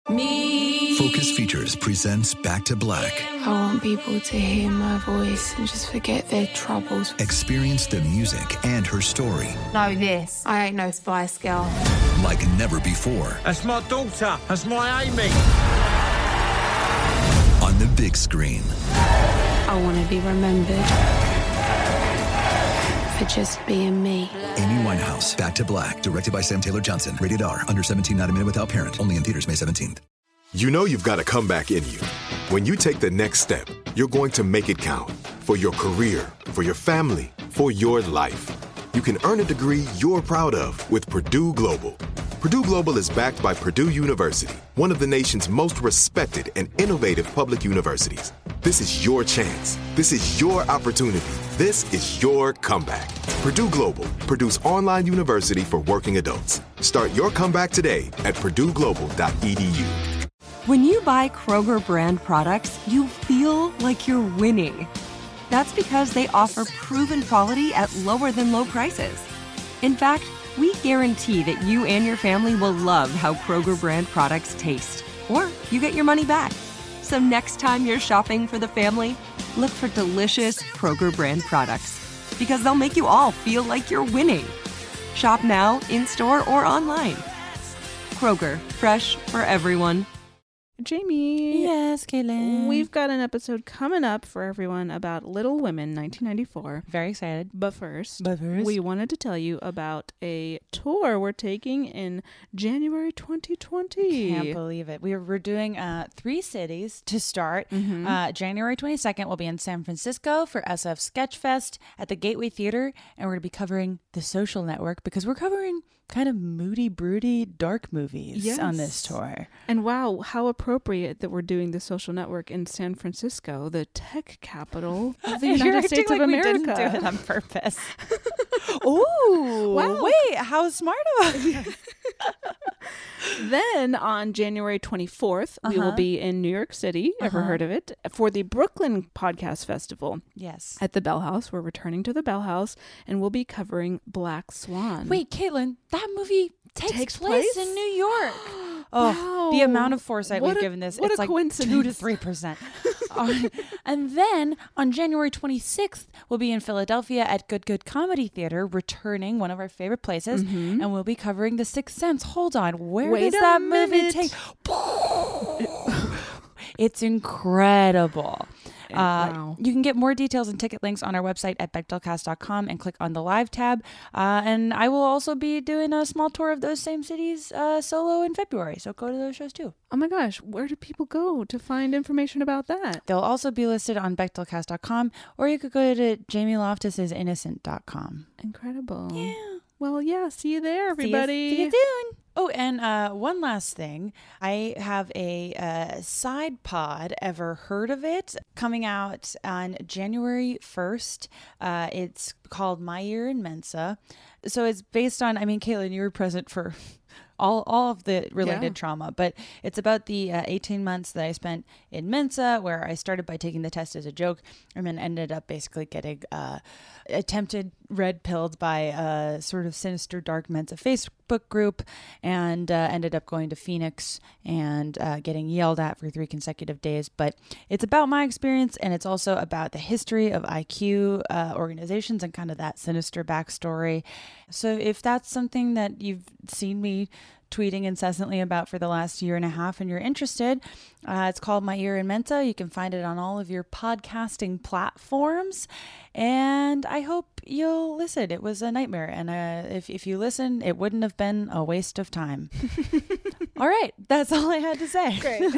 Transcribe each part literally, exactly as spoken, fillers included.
Me. Focus Features presents Back to Black. I want people to hear my voice and just forget their troubles. Experience the music and her story. Know this. I ain't no Spice Girl. Like never before. That's my daughter. That's my Amy. On the big screen. I want to be remembered for just being me. Amy Winehouse, Back to Black. Directed by Sam Taylor Johnson. Rated R. Under seventeen, not a minute without parent. Only in theaters May seventeenth. You know you've got a comeback in you. When you take the next step, you're going to make it count. For your career, for your family, for your life. You can earn a degree you're proud of with Purdue Global. Purdue Global is backed by Purdue University, one of the nation's most respected and innovative public universities. This is your chance. This is your opportunity. This is your comeback. Purdue Global, Purdue's online university for working adults. Start your comeback today at purdue global dot e d u. When you buy Kroger brand products, you feel like you're winning. That's because they offer proven quality at lower than low prices. In fact, we guarantee that you and your family will love how Kroger brand products taste, or you get your money back. So next time you're shopping for the family, look for delicious Kroger brand products, because they'll make you all feel like you're winning. Shop now, in-store, or online. Kroger, fresh for everyone. Jamie. Yes, Caitlin. We've got an episode coming up for everyone about Little Women nineteen ninety-four. Very excited. But first, but first, we wanted to tell you about a tour we're taking in January twenty twenty. Can't believe it. We're, we're doing uh, three cities to start. Mm-hmm. Uh, January twenty-second, we'll be in San Francisco for S F Sketchfest at the Gateway Theater. And we're going to be covering The Social Network because we're covering kind of moody, broody, dark movies yes. on this tour. And wow, how appropriate that we're doing The Social Network in San Francisco, the tech capital of the United States like of America. We didn't do it on purpose. Ooh, wow. Wait, how smart of us. Then on January twenty-fourth, uh-huh. we will be in New York City. Uh-huh. Ever heard of it? For the Brooklyn Podcast Festival. Yes. At the Bell House. We're returning to the Bell House and we'll be covering Black Swan. Wait, Caitlin, that movie takes, takes place, place in New York. Oh, wow. The amount of foresight what we've a, given this. What it's a like coincidence. two to three percent. um, and then on January twenty-sixth, we'll be in Philadelphia at Good Good Comedy Theater, returning one of our favorite places. Mm-hmm. And we'll be covering The Sixth Sense. Hold on. Where Wait does that minute. movie take? It's incredible. Uh, wow. You can get more details and ticket links on our website at Bechdelcast dot com and click on the live tab. Uh, and I will also be doing a small tour of those same cities uh, solo in February. So go to those shows too. Oh my gosh. Where do people go to find information about that? They'll also be listed on Bechdelcast dot com, or you could go to Jamie Loftus is innocent dot com. Incredible. Yeah. Well, yeah. See you there, everybody. See you, see you soon. Oh, and uh, one last thing. I have a uh, side pod, ever heard of it, coming out on January first. Uh, it's called My Year in Mensa. So it's based on, I mean, Caitlin, you were present for all all of the related yeah. trauma, but it's about the uh, eighteen months that I spent in Mensa, where I started by taking the test as a joke and then ended up basically getting uh, attempted red pilled by a sort of sinister dark Mensa Facebook group, and uh, ended up going to Phoenix and uh, getting yelled at for three consecutive days. But it's about my experience, and it's also about the history of I Q uh, organizations and kind of that sinister backstory. So if that's something that you've seen me tweeting incessantly about for the last year and a half and you're interested, uh, it's called My Year in Mensa. You can find it on all of your podcasting platforms, and I hope you'll listen. It was a nightmare, and uh, if, if you listen, it wouldn't have been a waste of time. All right, that's all I had to say. Great.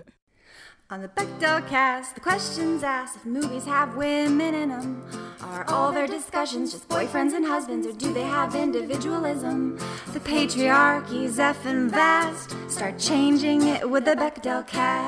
On the Bechdel cast, the questions asked if movies have women in them. Are all their discussions just boyfriends and husbands, or do they have individualism? The patriarchy's effing vast. Start changing it with the Bechdel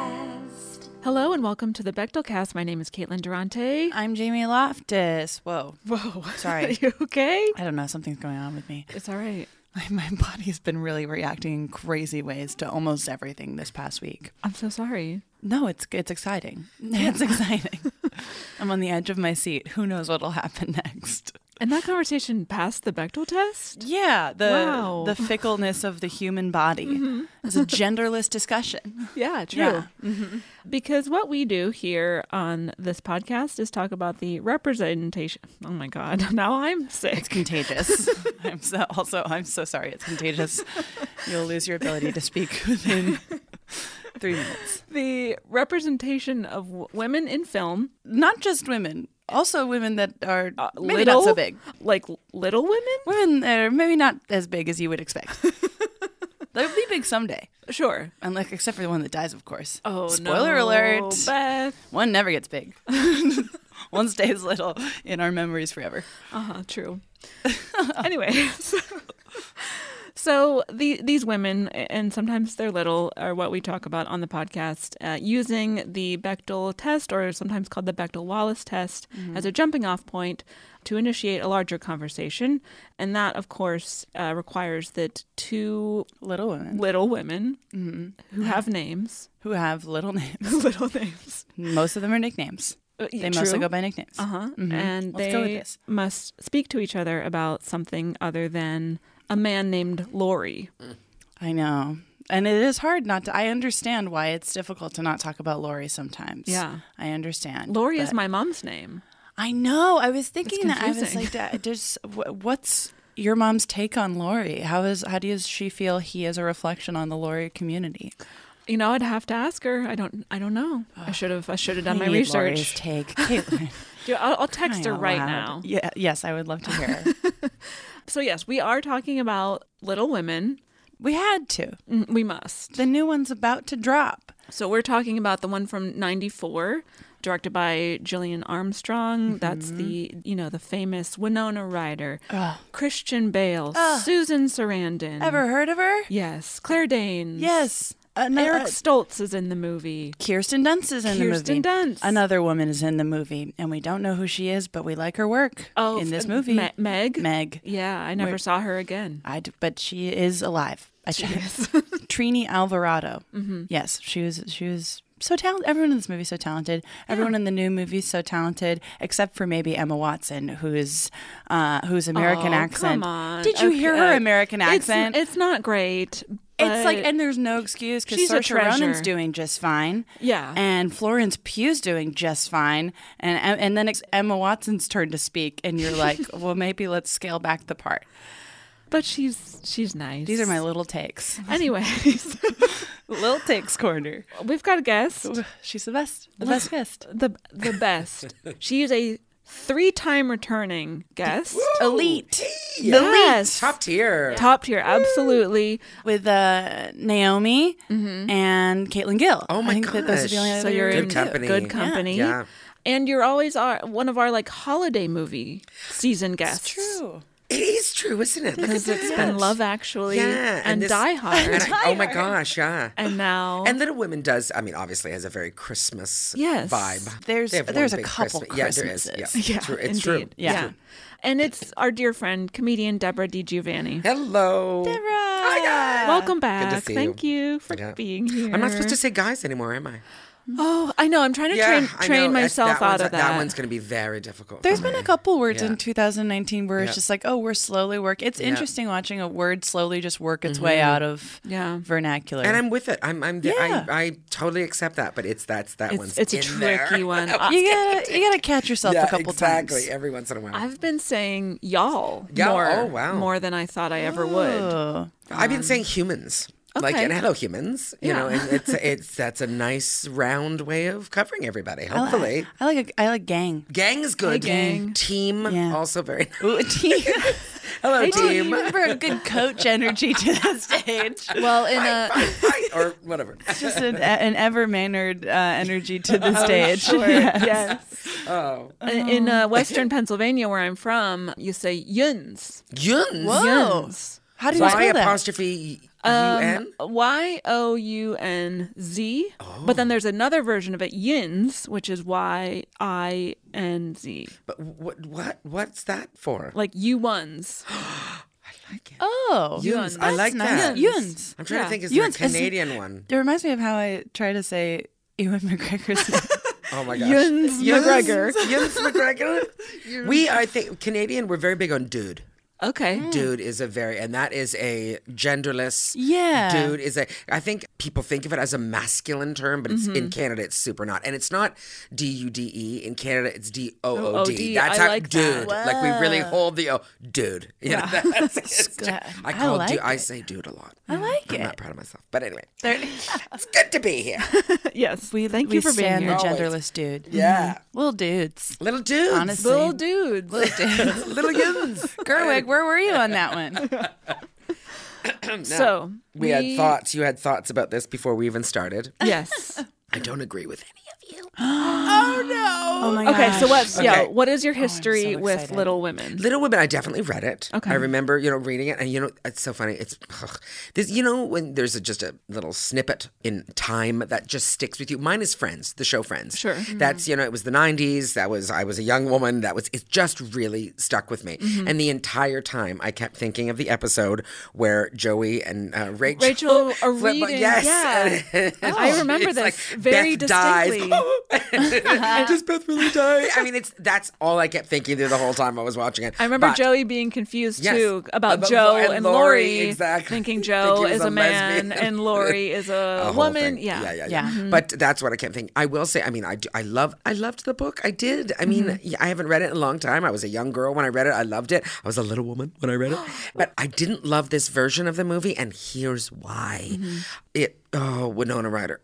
cast. Hello and welcome to the Bechdel cast. My name is Caitlin Durante. I'm Jamie Loftus. Whoa. Whoa. Sorry. Are you okay? I don't know. Something's going on with me. It's all right. My, my body's been really reacting in crazy ways to almost everything this past week. I'm so sorry. No, it's it's exciting. It's exciting. I'm on the edge of my seat. Who knows what'll happen next? And that conversation passed the Bechdel test? Yeah, the Wow. the fickleness of the human body. Mm-hmm. It's a genderless discussion. Yeah, true. Yeah. Mm-hmm. Because what we do here on this podcast is talk about the representation. Oh my God, now I'm sick. It's contagious. I'm so also I'm so sorry. It's contagious. You'll lose your ability to speak within three minutes. The representation of w- women in film. Not just women, also women that are Uh, maybe little, not so big. Like little women? Women that are maybe not as big as you would expect. They'll be big someday. Sure. Unlike, except for the one that dies, of course. Oh, Spoiler no, alert. Beth. One never gets big. One stays little in our memories forever. Uh-huh, true. Anyway, so, so the, these women, and sometimes they're little, are what we talk about on the podcast, uh, using the Bechdel test, or sometimes called the Bechdel-Wallace test, Mm-hmm. as a jumping off point to initiate a larger conversation. And that, of course, uh, requires that two Little women. little women Mm-hmm. who have names, Who have little names. little names. Most of them are nicknames. Uh, They true. mostly go by nicknames. Uh-huh. Mhm. And Let's go with they this. must speak to each other about something other than a man named Laurie. I know. And it is hard not to. I understand why it's difficult to not talk about Laurie sometimes. Yeah. I understand. Laurie is but- my mom's name. I know. I was thinking that. I was confusing. like, "Dad, just wh- what's your mom's take on Laurie? How is how does she feel he is a reflection on the Laurie community? You know, I'd have to ask her. I don't. I don't know. I should have. I should have done I my need research. Laurie's take, Caitlin. Do- I'll, I'll text her Crying out right loud. now. Yeah. Yes, I would love to hear. her. So yes, we are talking about Little Women. We had to. Mm, We must. The new one's about to drop. So we're talking about the one from ninety-four, directed by Gillian Armstrong. That's the, you know, the famous Winona Ryder, Christian Bale, Susan Sarandon. Ever heard of her? Yes. Claire Danes. Yes. Ano- Eric uh, Stoltz is in the movie. Kirsten Dunst is in Kirsten the movie. Dunst. Another woman is in the movie, and we don't know who she is, but we like her work Oh, in this f- movie. Me- Meg? Meg. Yeah, I never Where- saw her again. I d- but she is alive. I She checked. is. Trini Alvarado. Mm-hmm. Yes, she was. She was so talented. Everyone in this movie is so talented. Everyone in the new movie is so talented, except for maybe Emma Watson, who's uh, whose American Oh, accent. Come on. Did you hear her Okay. American It's- accent? It's, not great. It's like, but and there's no excuse because she's a Saoirse Ronan's treasure. doing just fine. Yeah. And Florence Pugh's doing just fine. And and then it's Emma Watson's turn to speak, and you're like, well, maybe let's scale back the part. But she's she's nice. These are my little takes. Anyways, Little takes corner. we've got a guest. She's the best. The best guest. The the best. She is a three-time returning guest. Elite. Yes. Top tier. Top tier, absolutely. With uh, Naomi and Caitlin Gill. Oh my I think that those are the only gosh. So other you're Good in company. good Yeah. company. Yeah. And you're always our, one of our like holiday movie season guests. True. It is true, isn't it? Look at Because it's that. been Love Actually Yeah, and, this- Die Hard. and I- oh my gosh, yeah. And now And Little Women does, I mean, obviously has a very Christmas Yes. vibe. There's- They have one there's a big couple Christmas- Yeah, there is. Yeah, Christmases. yeah, it's true. It's indeed. true. Yeah. True. And it's our dear friend, comedian Deborah DiGiovanni. Hello. Deborah. Hi, guys. Welcome back. see Thank you, for Yeah. being here. I'm not supposed to say guys anymore, am I? Oh, I know. I'm trying to train I train know. That's- myself that out one's- of that. That one's going to be very difficult. There's for been me. a couple words Yeah. in two thousand nineteen where it's Yeah. just like, oh, we're slowly working. It's Yeah. interesting watching a word slowly just work its way out of Yeah. vernacular. And I'm with it. I'm. I'm. Yeah. I, I totally accept that. But it's that's that It's, one's. it's a in tricky there. one. you gotta you gotta catch yourself yeah, a couple exactly. times. Every once in a while. I've been saying y'all Y'all, more, oh, wow. more than I thought I ever would. Oh. I've been saying humans. Like, okay. and hello, humans. You Yeah. know, and it's it's that's a nice round way of covering everybody. Hopefully, I like a, I like gang. gang is good. Hey, gang. Team Yeah. also very. Ooh, a team. Hello, You team. bring a good coach energy to the stage. Well, in a Fight, fight, or whatever. Just an, an ever mannered uh, energy to the stage. sure, Yes. yes, Oh, in in, uh, Western Pennsylvania, where I'm from, you say yuns. Yuns. Whoa. Yuns. How do you Y spell that? apostrophe U N. Um, Y O U N Z. Oh. But then there's another version of it, yins, which is Y I N Z. But what what what's that for? Like you ones. I like it. Oh, Yuns. I like nice. that. Yuns. I'm trying Yeah. to think. Is there a Yuns is- Canadian one? It reminds me of how I try to say Ewan McGregor's name. Oh my gosh. Yuns McGregor. Yuns McGregor. We, I think, Canadian, we're very big on dude. Okay. Dude is a very, and that is a genderless. Yeah. Dude is a, I think people think of it as a masculine term, but it's Mm-hmm. in Canada, it's super not. And it's not D U D E. In Canada, it's D O O O D. O D. That's I how, like dude. that. Like we really hold the O. Dude. You know, that's, it's good. just- I I call like dude, I it. say dude a lot. I like I'm it. not proud of myself. But anyway, There- it's good to be here. Yes. we Thank we you for being stand here. the Always. genderless dude. Yeah. Little dudes. Little dudes. Honestly. Little dudes. Little dudes. Little yuns. Gerwig, where were you on that one? So We had thoughts. You had thoughts about this before we even started. Yes. I don't agree with any of you. Oh no. Oh my gosh. Okay, so what's yeah? Okay. What is your history so with excited. Little Women? Little Women, I definitely read it. Okay. I remember, you know, reading it, and you know, it's so funny. It's ugh. This, you know, when there's a, just a little snippet in time that just sticks with you. Mine is Friends, the show Friends. Sure. That's you know, it was the nineties. That was I was a young woman. That was it. Just really stuck with me. Mm-hmm. And the entire time, I kept thinking of the episode where Joey and uh, Rachel, Rachel are flip- reading. Yes. Yeah. And- I remember it's this like, very Beth dies. distinctly. Does Beth really die? I mean, it's that's all I kept thinking through the whole time I was watching it. I remember But- Joey being confused Yes. too about, About Joe Lo- and and Lori, Lori, exactly. thinking Thinking Joe it was is a a man lesbian. and Lori is a, A whole woman. thing. Yeah. yeah, yeah, Yeah. yeah. But that's what I kept thinking. I will say, I mean, I, do, I love, I loved the book. I did. I mean, yeah, I haven't read it in a long time. I was a young girl when I read it. I loved it. I was a little woman when I read it. But I didn't love this version of the movie, and here's why. It, oh, Winona Ryder.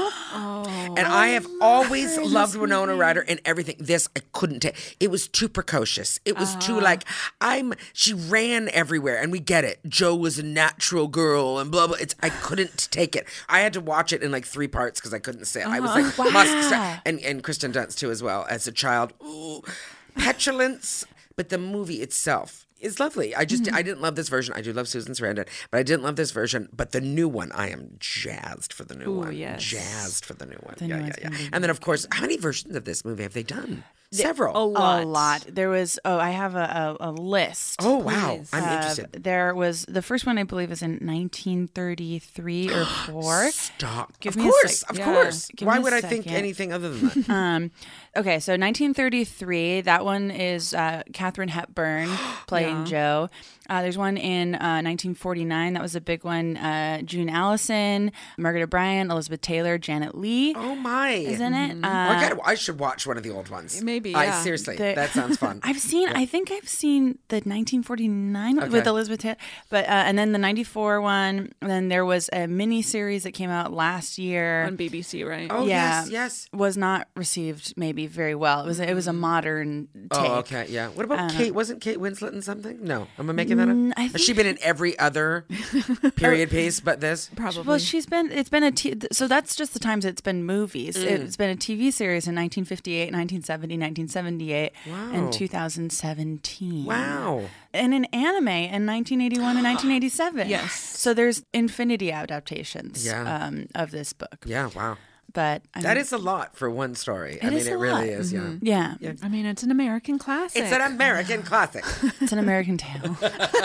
And I have always loved Winona Ryder and everything. This I couldn't take. It was too precocious. It was too like I'm. She ran everywhere, and we get it. Joe was a natural girl, and blah blah. It's I couldn't take it. I had to watch it in like three parts because I couldn't say. It. I was like must stop. and and Kristen Dunst too as well as a child. Ooh, petulance, but the movie itself is lovely. I just I didn't love this version. I do love Susan Sarandon, but I didn't love this version. But the new one, I am jazzed for the new Ooh, one. yes. Jazzed for the new one. The yeah, new yeah, one's yeah. gonna be And then of course, how many versions of this movie have they done? Several. A lot. A lot. There was, oh, I have a, a, a list. Oh wow, Please. I'm Uh, interested. there was, the first one I believe is in nineteen thirty-three or four. Stop. Give of me a course, sec. of Yeah. course. Give Why me a would I think second. anything other than that? Um, okay, so nineteen thirty-three, that one is uh, Katharine Hepburn playing Joe. Uh, there's one in uh, nineteen forty-nine. That was a big one. Uh, June Allison, Margaret O'Brien, Elizabeth Taylor, Janet Leigh Oh my! is in it. Oh, I, Uh, gotta, I should watch one of the old ones. Maybe, I yeah. seriously, The- that sounds fun. I've seen. I think I've seen the nineteen forty-nine Okay. with Elizabeth Taylor, but uh, and then the ninety-four one. And then there was a mini series that came out last year. On B B C, right? oh yeah. yes, yes. Was not received maybe very well. It was it was a modern take. Oh okay, yeah. What about Uh, Kate? Wasn't Kate Winslet in something? No, am I making that up? Mm, I Has think- she been in every other period piece but this? Probably. Well, she's been. It's been a. T- so that's just the times it's been movies. Mm. It's been a T V series in nineteen fifty-eight, nineteen seventy, nineteen seventy-eight, Wow. and two thousand seventeen. Wow. And an anime in nineteen eighty-one and nineteen eighty-seven. Yes. So there's infinity adaptations Yeah. um, of this book. Yeah. Wow. But I That mean, is a lot for one story. I It mean, is it a really lot. is. Yeah. yeah, I mean, it's an American classic. It's an American classic, it's an American tale.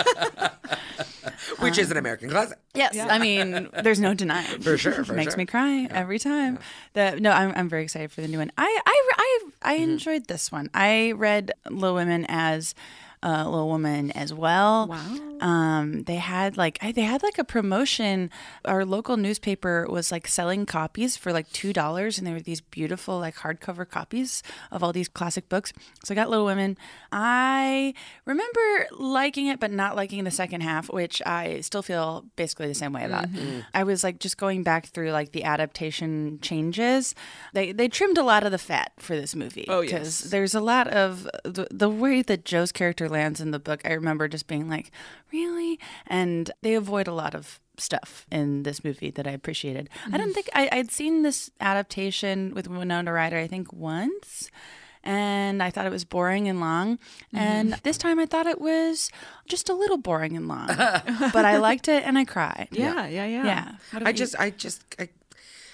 which is an American classic. Yes, I mean, there's no denying. For sure, for makes sure. me cry every time. The no, I'm I'm very excited for the new one. I I I, I Mm-hmm. enjoyed this one. I read Little Women as uh, Little Woman as well. Wow. Um, they had like I, they had like a promotion. Our local newspaper was like selling copies for like two dollars, and there were these beautiful like hardcover copies of all these classic books. So I got Little Women. I remember liking it, but not liking the second half, which I still feel basically the same way about. I was like just going back through like the adaptation changes. They they trimmed a lot of the fat for this movie. Oh, yes. because there's a lot of the, the way that Joe's character lands in the book. I remember just being like, really? And they avoid a lot of stuff in this movie that I appreciated. I don't think I, I'd seen this adaptation with Winona Ryder, I think once. And I thought it was boring and long. And this time I thought it was just a little boring and long. But I liked it and I cried. Yeah, yeah, yeah. Yeah. What have I you- just, I just, I,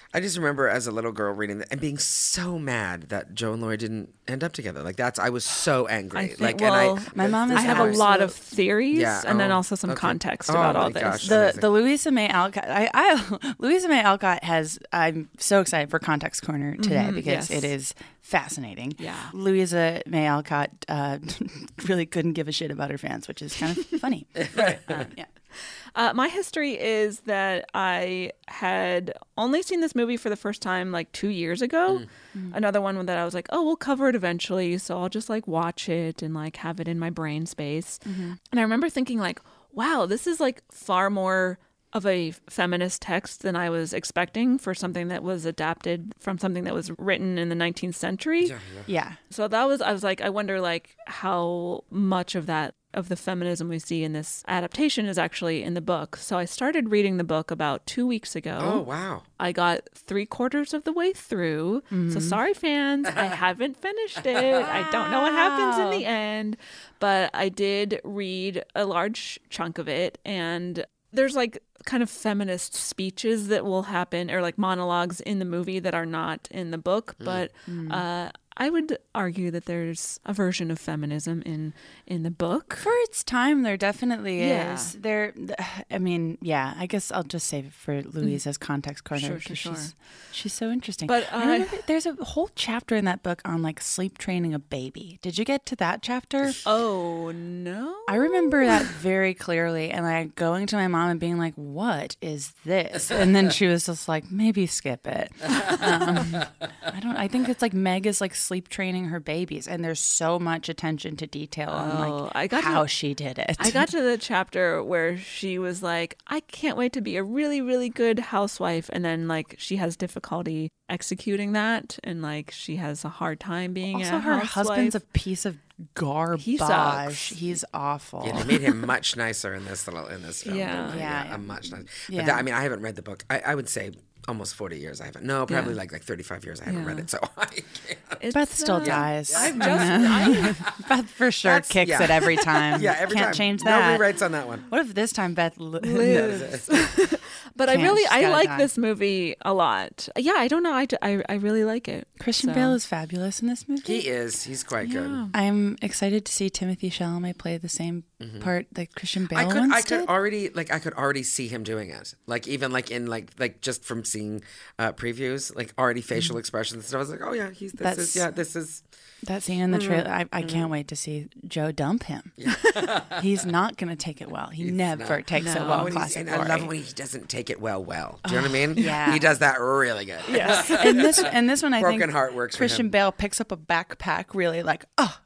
I just remember as a little girl reading that and being so mad that Joe and Lori didn't end up together. Like that's, I was so angry. I think, like, well, and I, my mom is I have a lot of theories Yeah, and then oh, also some okay. context Oh about my all this. gosh. The Amazing. the Louisa May Alcott. I, I Louisa May Alcott has. I'm so excited for Context Corner today Mhm, because yes. it is fascinating. Yeah. Louisa May Alcott uh, really couldn't give a shit about her fans, which is kind of funny. uh, yeah. Uh, my history is that I had only seen this movie for the first time like two years ago. Mm. Another one that I was like, oh, we'll cover it eventually. So I'll just like watch it and like have it in my brain space. Mm-hmm. And I remember thinking like, wow, this is like far more of a feminist text than I was expecting for something that was adapted from something that was written in the nineteenth century. Yeah, yeah. Yeah. So that was, I was like, I wonder like how much of that, of the feminism we see in this adaptation is actually in the book. So I started reading the book about two weeks ago. Oh, wow. I got three quarters of the way through. Mm-hmm. So sorry, fans, I haven't finished it. I don't know what happens in the end, but I did read a large chunk of it. And there's like kind of feminist speeches that will happen or like monologues in the movie that are not in the book. But uh, I would argue that there's a version of feminism in in the book. For its time, there definitely Yeah. is. There, I mean, yeah. I guess I'll just save it for Louisa's Context Corner Sure, because sure, she's sure. she's so interesting. But, I uh, remember there's a whole chapter in that book on like sleep training a baby. Did you get to that chapter? Oh, no. I remember that very clearly, and like going to my mom and being like, "What is this?" And then she was just like, "Maybe skip it." Um, I don't. I think it's like Meg is like sleep training her babies, and there's so much attention to detail on Oh, like I got to- how she did it. I got to the chapter where she was like, I can't wait to be a really, really good housewife. And then, like, she has difficulty executing that. And, like, she has a hard time being also a her housewife. husband's a piece of garbage. He sucks. He's awful. Yeah, they made him much nicer in this little in this film. Yeah. didn't they? Yeah, yeah, yeah. a much nicer. Yeah. But that, I mean, I haven't read the book. I, I would say almost forty years. I haven't. No, probably Yeah. like like thirty-five years. I haven't Yeah. read it, so I can't. It's, Beth still uh, dies. I've I just, know. I, Beth for sure That's- kicks yeah. it every time. Yeah, every Can't time. change No that. rewrites on that one. What if this time Beth li- lives. But I Can't, really, she's I gotta like die. this movie a lot. Yeah, I don't know. I, I, I really like it. Christian So- Bale is fabulous in this movie. He is. He's quite good. I'm excited to see Timothy Chalamet play the same part that Christian Bale I could, once I could did. already, like, I could already see him doing it. Like, even like in like, like just from seeing uh, previews, like already facial expressions and stuff. I was like, oh yeah, he's this That's- is yeah, this is. That scene in the trailer, I, I can't wait to see Joe dump him. He's not going to take it well. He never not. takes it No. well Oh, in and, he's, Classic and I love Glory. it when he doesn't take it well. Well, do you know what I mean? yeah. he does that really good. Yes. And this and this one, I Broken think Heart works for Christian him. Bale picks up a backpack, really like, oh,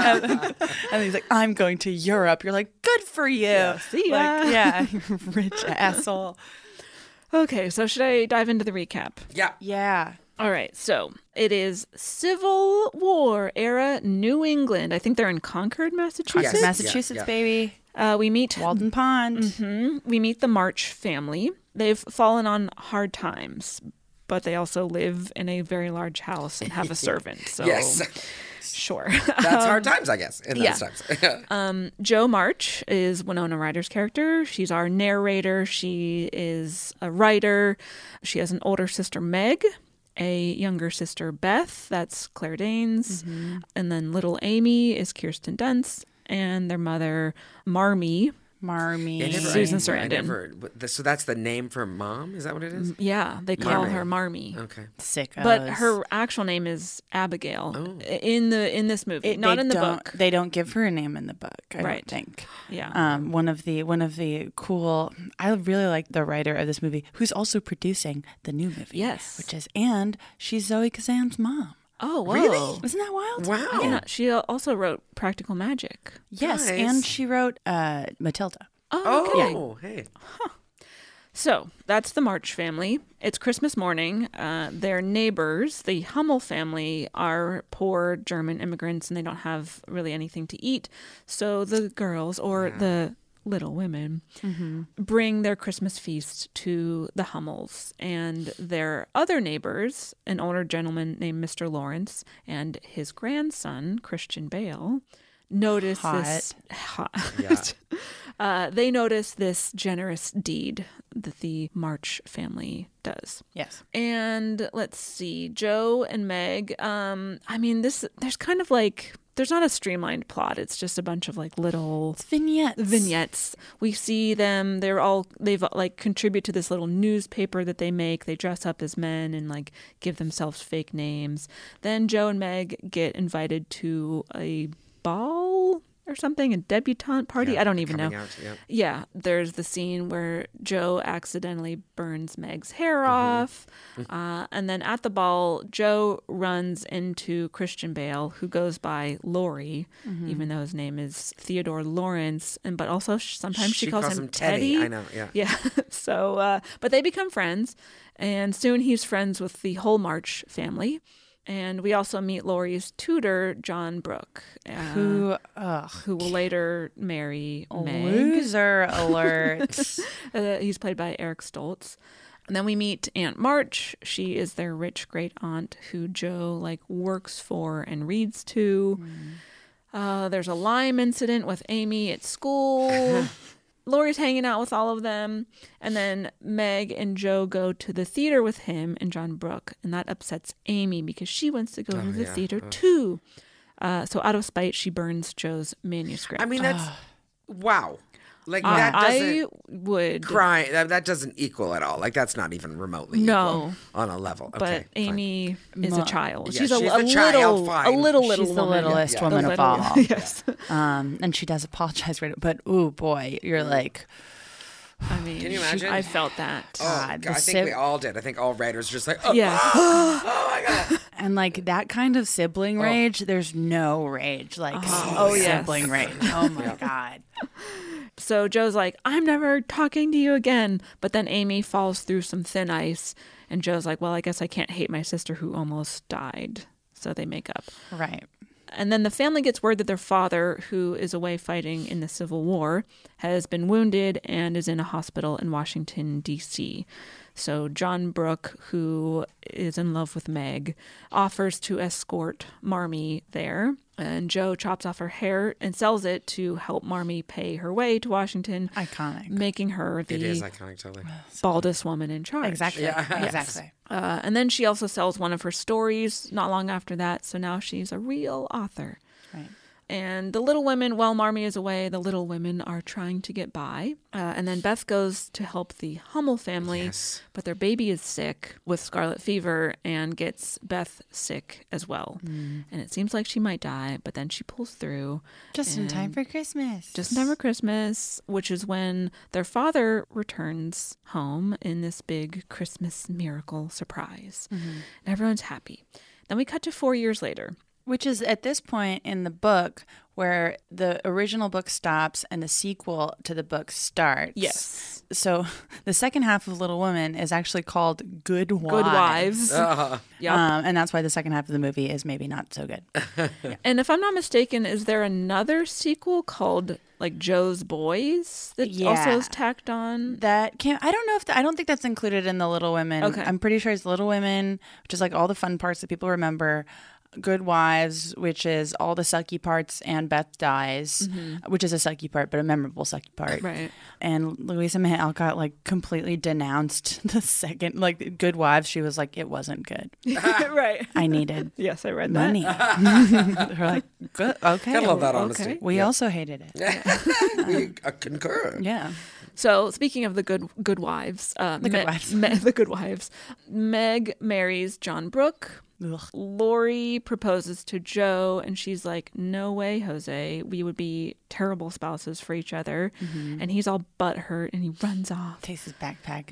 and he's like, "I'm going to Europe." You're like, "Good for you." see ya. Like, yeah, rich asshole. Okay, so should I dive into the recap? Yeah. Yeah. All right, so it is Civil War era New England. I think they're in Concord, Massachusetts. Yes. Massachusetts, Yeah, yeah. baby. Uh, we meet Walden Pond. Mhm. we meet the March family. They've fallen on hard times, but they also live in a very large house and have a servant. So Yes. sure. That's hard times, I guess, in those yeah. times. Um, Joe March is Winona Ryder's character. She's our narrator. She is a writer. She has an older sister, Meg, a younger sister, Beth. That's Claire Danes. And then little Amy is Kirsten Dunst. And their mother, Marmee. Marmee. I never- Susan I- I Sarandon. never- but the- so that's the name for mom? Is that what it is? Yeah, they call Marmee. her Marmee. Okay. Sickos. But her actual name is Abigail Oh. in the in this movie, It- not they in the don't- book. They don't give her a name in the book. I Right. don't think. Yeah. Um, one of the one of the cool. I really like the writer of this movie, who's also producing the new movie. Yes. which is and she's Zoe Kazan's mom. Oh, whoa. Really? Isn't that wild? Wow. Yeah, she also wrote Practical Magic. Yes, Nice. and she wrote uh, Matilda. Oh, okay. Oh, hey. So that's the March family. It's Christmas morning. Uh, their neighbors, the Hummel family, are poor German immigrants and they don't have really anything to eat. So the girls, or the little women, bring their Christmas feast to the Hummels. And their other neighbors, an older gentleman named Mister Lawrence and his grandson, Christian Bale, notice this hot, Yeah. Uh, they notice this generous deed that the March family does. Yes. And let's see, Joe and Meg. Um, I mean, this there's kind of like there's not a streamlined plot. It's just a bunch of like little It's vignettes. vignettes. We see them. They're all they've like contribute to this little newspaper that they make. They dress up as men and like give themselves fake names. Then Joe and Meg get invited to a ball or something, a debutante party. Yeah, I don't even know. coming out, yeah. Yeah, there's the scene where Joe accidentally burns Meg's hair Mm-hmm. off. Uh, and then at the ball, Joe runs into Christian Bale, who goes by Laurie, Mm-hmm. even though his name is Theodore Lawrence. And But also sh- sometimes she, She calls, calls him him Teddy. Teddy. I know, yeah. Yeah. So, uh, but they become friends. And soon he's friends with the whole March family. And we also meet Laurie's tutor, John Brooke, uh, Who, ugh. who will later marry Meg. Loser alert. Uh, he's played by Eric Stoltz. And then we meet Aunt March. She is their rich great aunt who Joe like works for and reads to. Mm. Uh, there's a Lyme incident with Amy at school. Laurie's hanging out with all of them. And then Meg and Joe go to the theater with him and John Brooke. And that upsets Amy because she wants to go Oh, to the yeah. theater Oh. too. Uh, so out of spite, she burns Joe's manuscript. I mean, that's wow. Like I- that doesn't I would cry. That, that doesn't equal at all. Like that's not even remotely No. equal on a level. But Okay, fine. Amy is a child. Yeah, she's a, she's a a child, little, fine. a little, little She's the woman. littlest Yeah. woman The of little- all. Yes. Um, and she does apologize for it. But, ooh, boy, you're like, I mean, Can you she- imagine? I felt that. Oh, God, God, the I think sib- we all did. I think all writers just like, oh, Yeah. oh my God. and like that kind of sibling rage, there's no rage like Oh, yes. sibling rage. Oh, my God. So Joe's like, I'm never talking to you again. But then Amy falls through some thin ice. And Joe's like, well, I guess I can't hate my sister who almost died. So they make up. Right. And then the family gets word that their father, who is away fighting in the Civil War, has been wounded and is in a hospital in Washington, D C So John Brooke, who is in love with Meg, offers to escort Marmee there. And Joe chops off her hair and sells it to help Marmee pay her way to Washington, Iconic. making her It is the iconic, totally. baldest woman in charge. Exactly. Yeah. Exactly. Uh, and then she also sells one of her stories not long after that. So now she's a real author. Right. And the Little Women, while Marmee is away, the Little Women are trying to get by. Uh, and then Beth goes to help the Hummel family, Yes. but their baby is sick with scarlet fever and gets Beth sick as well. And it seems like she might die, but then she pulls through. Just in time And- for Christmas. Just in time for Christmas, which is when their father returns home in this big Christmas miracle surprise. And everyone's happy. Then we cut to four years later. Which is at this point in the book where the original book stops and the sequel to the book starts. Yes. So the second half of Little Women is actually called Good Wives. Good Wives. Uh, Yep. Um, and that's why the second half of the movie is maybe not so good. And if I'm not mistaken, is there another sequel called like Joe's Boys that Yeah. also is tacked on? That can't, I don't know if, the, I don't think that's included in the Little Women. Okay. I'm pretty sure it's Little Women, which is like all the fun parts that people remember. Good Wives, which is all the sucky parts and Beth dies, which is a sucky part, but a memorable sucky part. Right. And Louisa May Alcott like completely denounced the second, like Good Wives. She was like, it wasn't good. Right. I needed Yes, I read money. They're like, good, okay. Gotta love that Okay. honesty. We Yeah. also hated it. we uh, concur. Yeah. So speaking of the good good wives, uh, The Good Me- Wives. Me- the good wives, Meg marries John Brooke. Ugh. Lori proposes to Joe, and she's like, "No way, Jose. We would be terrible spouses for each other." Mm-hmm. And he's all butthurt, and he runs off. Takes his backpack.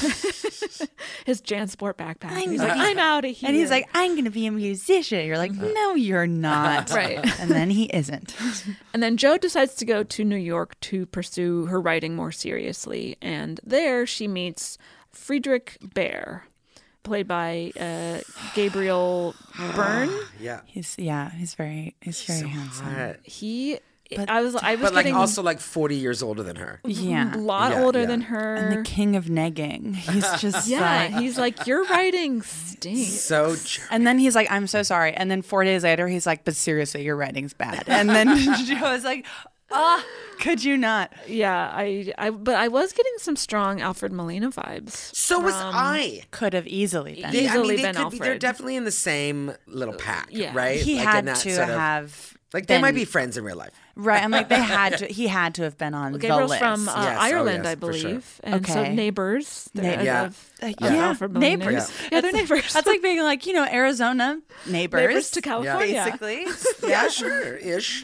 His JanSport backpack. And he's like, "I'm out of here." And he's like, I'm going to be a musician. You're like, no, you're not. Right. And then he isn't. And then Joe decides to go to New York to pursue her writing more seriously. And there she meets Friedrich Baer, played by uh, Gabriel Byrne. Yeah. He's, yeah, he's very, he's very So handsome. hot. He, But- I was, I was But like getting also like forty years older than her. Yeah. a lot Yeah, older yeah. than her. And the king of negging. He's just yeah, like, he's like, your writing stinks. So ger- and then he's like, I'm so sorry. And then four days later, he's like, but seriously, your writing's bad. And then Joe is like, Ah, could you not? Yeah, I, I, but I was getting some strong Alfred Molina vibes. So was from- I. Could have easily been. They, I Easily mean, they been could be, they're Alfred. definitely in the same little pack, yeah. right? He Like in had that to sort of- have. Like they might been- be friends in real life. Right. I'm like, they had to. He had to have been on Gabriel's the list. from uh, Yes, oh, Ireland, yes, I for sure. believe, and so Okay. neighbors. Na- They're- Yeah. of- Uh, of yeah, Alfred Molina. neighbors. Yeah, they're neighbors. That's like being like, you know, Arizona neighbors, Neighbors to California. basically. Yeah, sure, ish.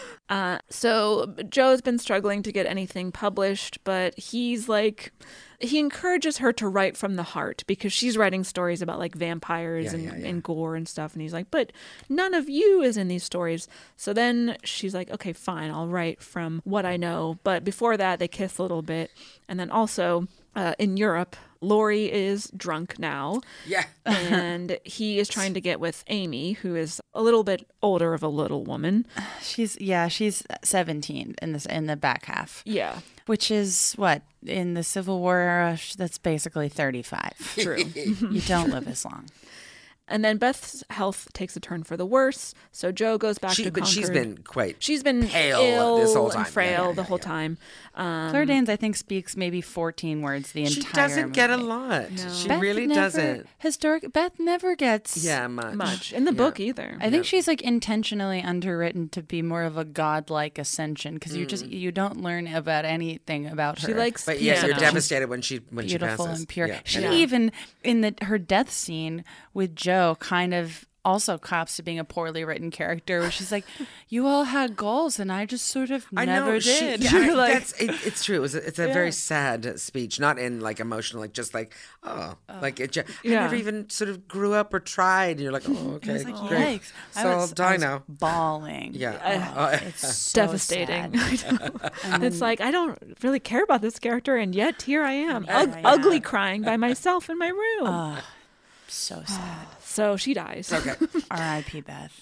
Uh, so Joe's been struggling to get anything published, but he's like, he encourages her to write from the heart because she's writing stories about like vampires Yeah, and, yeah, yeah. and gore and stuff. And he's like, but none of you is in these stories. So then she's like, okay, fine, I'll write from what I know. But before that, they kiss a little bit. And then also uh, in Europe, Laurie is drunk now. Yeah. And he is trying to get with Amy, who is a little bit older of a little woman. She's yeah, she's seventeen in this in the back half. Yeah. Which is what in the Civil War era. sh- That's basically thirty-five. True. You don't live as long. And then Beth's health takes a turn for the worse. So Joe goes back She, to but Concord. she's been quite. She's been pale ill this whole time. and frail Yeah, yeah, the yeah, whole yeah. time. Um, Claire Danes, I think, speaks maybe fourteen words the She entire doesn't get a movie. lot. No. She Beth really never- doesn't. Historic Beth never gets Yeah, much. much in the Yeah. book either. I think she's like intentionally underwritten to be more of a godlike ascension because you Mm. just you don't learn about anything about her. She likes But yes, you're piano. devastated when she when beautiful she passes. and pure. Yeah. She Yeah. even in the her death scene with Joe kind of also cops to being a poorly written character where she's like, you all had goals and I just sort of I never know, she- did. yeah, You're I- like, that's it, it's true. It was a, it's a very sad speech, not in like emotional, like just like oh, like it. Just, I Yeah. never even sort of grew up or tried. And you're like, oh, I okay, was like, great. yikes. So I was, I'll die I was now. bawling. Yeah, Oh, Uh, it's so Devastating. sad. And it's like I don't really care about this character, and yet here I am, Yeah, ug- yeah. ugly crying by myself in my room. Oh, so sad. so she dies. okay. R I P Beth.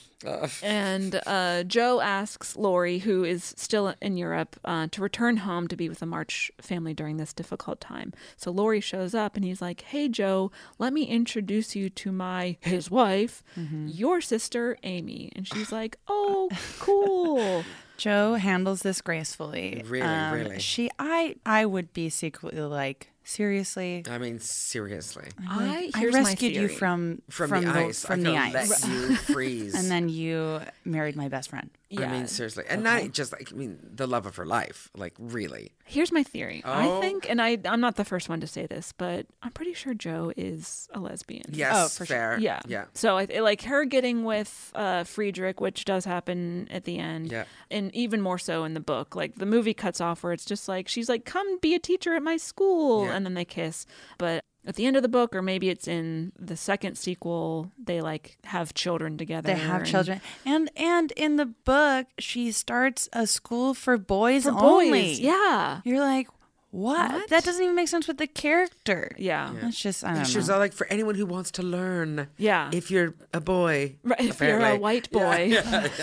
And uh, Joe asks Laurie, who is still in Europe, uh, to return home to be with the March family during this difficult time. So Laurie shows up and he's like, hey, Joe, let me introduce you to my, his wife, your sister, Amy. And she's like, oh, cool. Joe handles this gracefully. Um, Really, really. She, I, I would be secretly like, seriously. I mean, seriously, I, I here's my rescued you theory. from from, the, ice, from I the could ice, let you freeze. and then you married my best friend. Yeah. I mean, seriously, and not just like I mean, the love of her life, like really. Here's my theory. I Oh. think, and I, I'm not the first one to say this, but I'm pretty sure Joe is a lesbian. Yes, Oh, for sure. fair. Yeah. yeah. So I like her getting with uh, Friedrich, which does happen at the end. Yeah. And even more so in the book. Like the movie cuts off where it's just like she's like, "Come be a teacher at my school," Yeah. and then they kiss. But at the end of the book, or maybe it's in the second sequel, they like have children together. They have and- children, and and in the book, she starts a school for boys for only. boys. Yeah. You're like, what? What? That doesn't even make sense with the character. Yeah. It's just I don't And she was know. all like, for anyone who wants to learn. Yeah. If you're a boy. Right, if you're a apparently. white boy.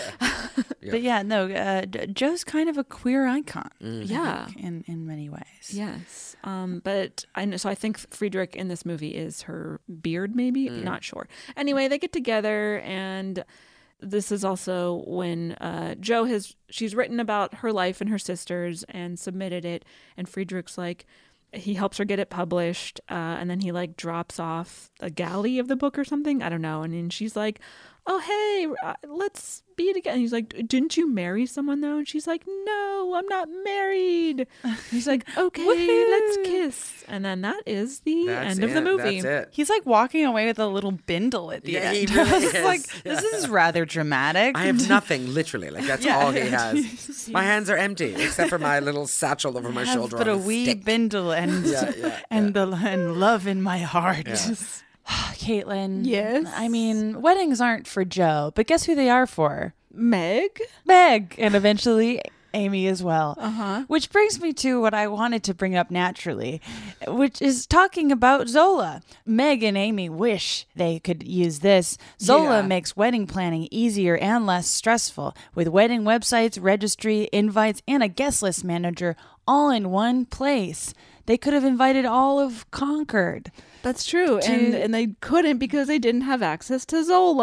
But yeah, no. Uh, D- Joe's kind of a queer icon. Mm. Yeah. in in many ways. Yes. Um, but I know, so I think Friedrich in this movie is her beard, maybe? Not sure. Anyway, they get together, and this is also when uh, Joe has, she's written about her life and her sisters and submitted it, and Friedrich's like, he helps her get it published, uh, and then he like drops off a galley of the book or something. I don't know. And then she's like, oh, hey, uh, let's be together. And he's like, didn't you marry someone though? And she's like, no, I'm not married. And he's like, okay, let's kiss. And then that is the That's end of the it, movie. That's it. He's like walking away with a little bindle at the Yeah, end. he really I was is. like, this is rather dramatic. I have nothing, literally. Like that's Yeah. all he has. My hands are empty, except for my little satchel over my I have shoulder. but on a a wee stick. bindle and Yeah, yeah, and the and love in my heart. Yeah. Caitlin. Yes? I mean, weddings aren't for Joe, but guess who they are for? Meg? Meg, and eventually Amy as well. Uh-huh. Which brings me to what I wanted to bring up naturally, which is talking about Zola. Meg and Amy wish they could use this. Zola Yeah. makes wedding planning easier and less stressful with wedding websites, registry, invites, and a guest list manager all in one place. They could have invited all of Concord. That's true. And, and they couldn't because they didn't have access to Zola.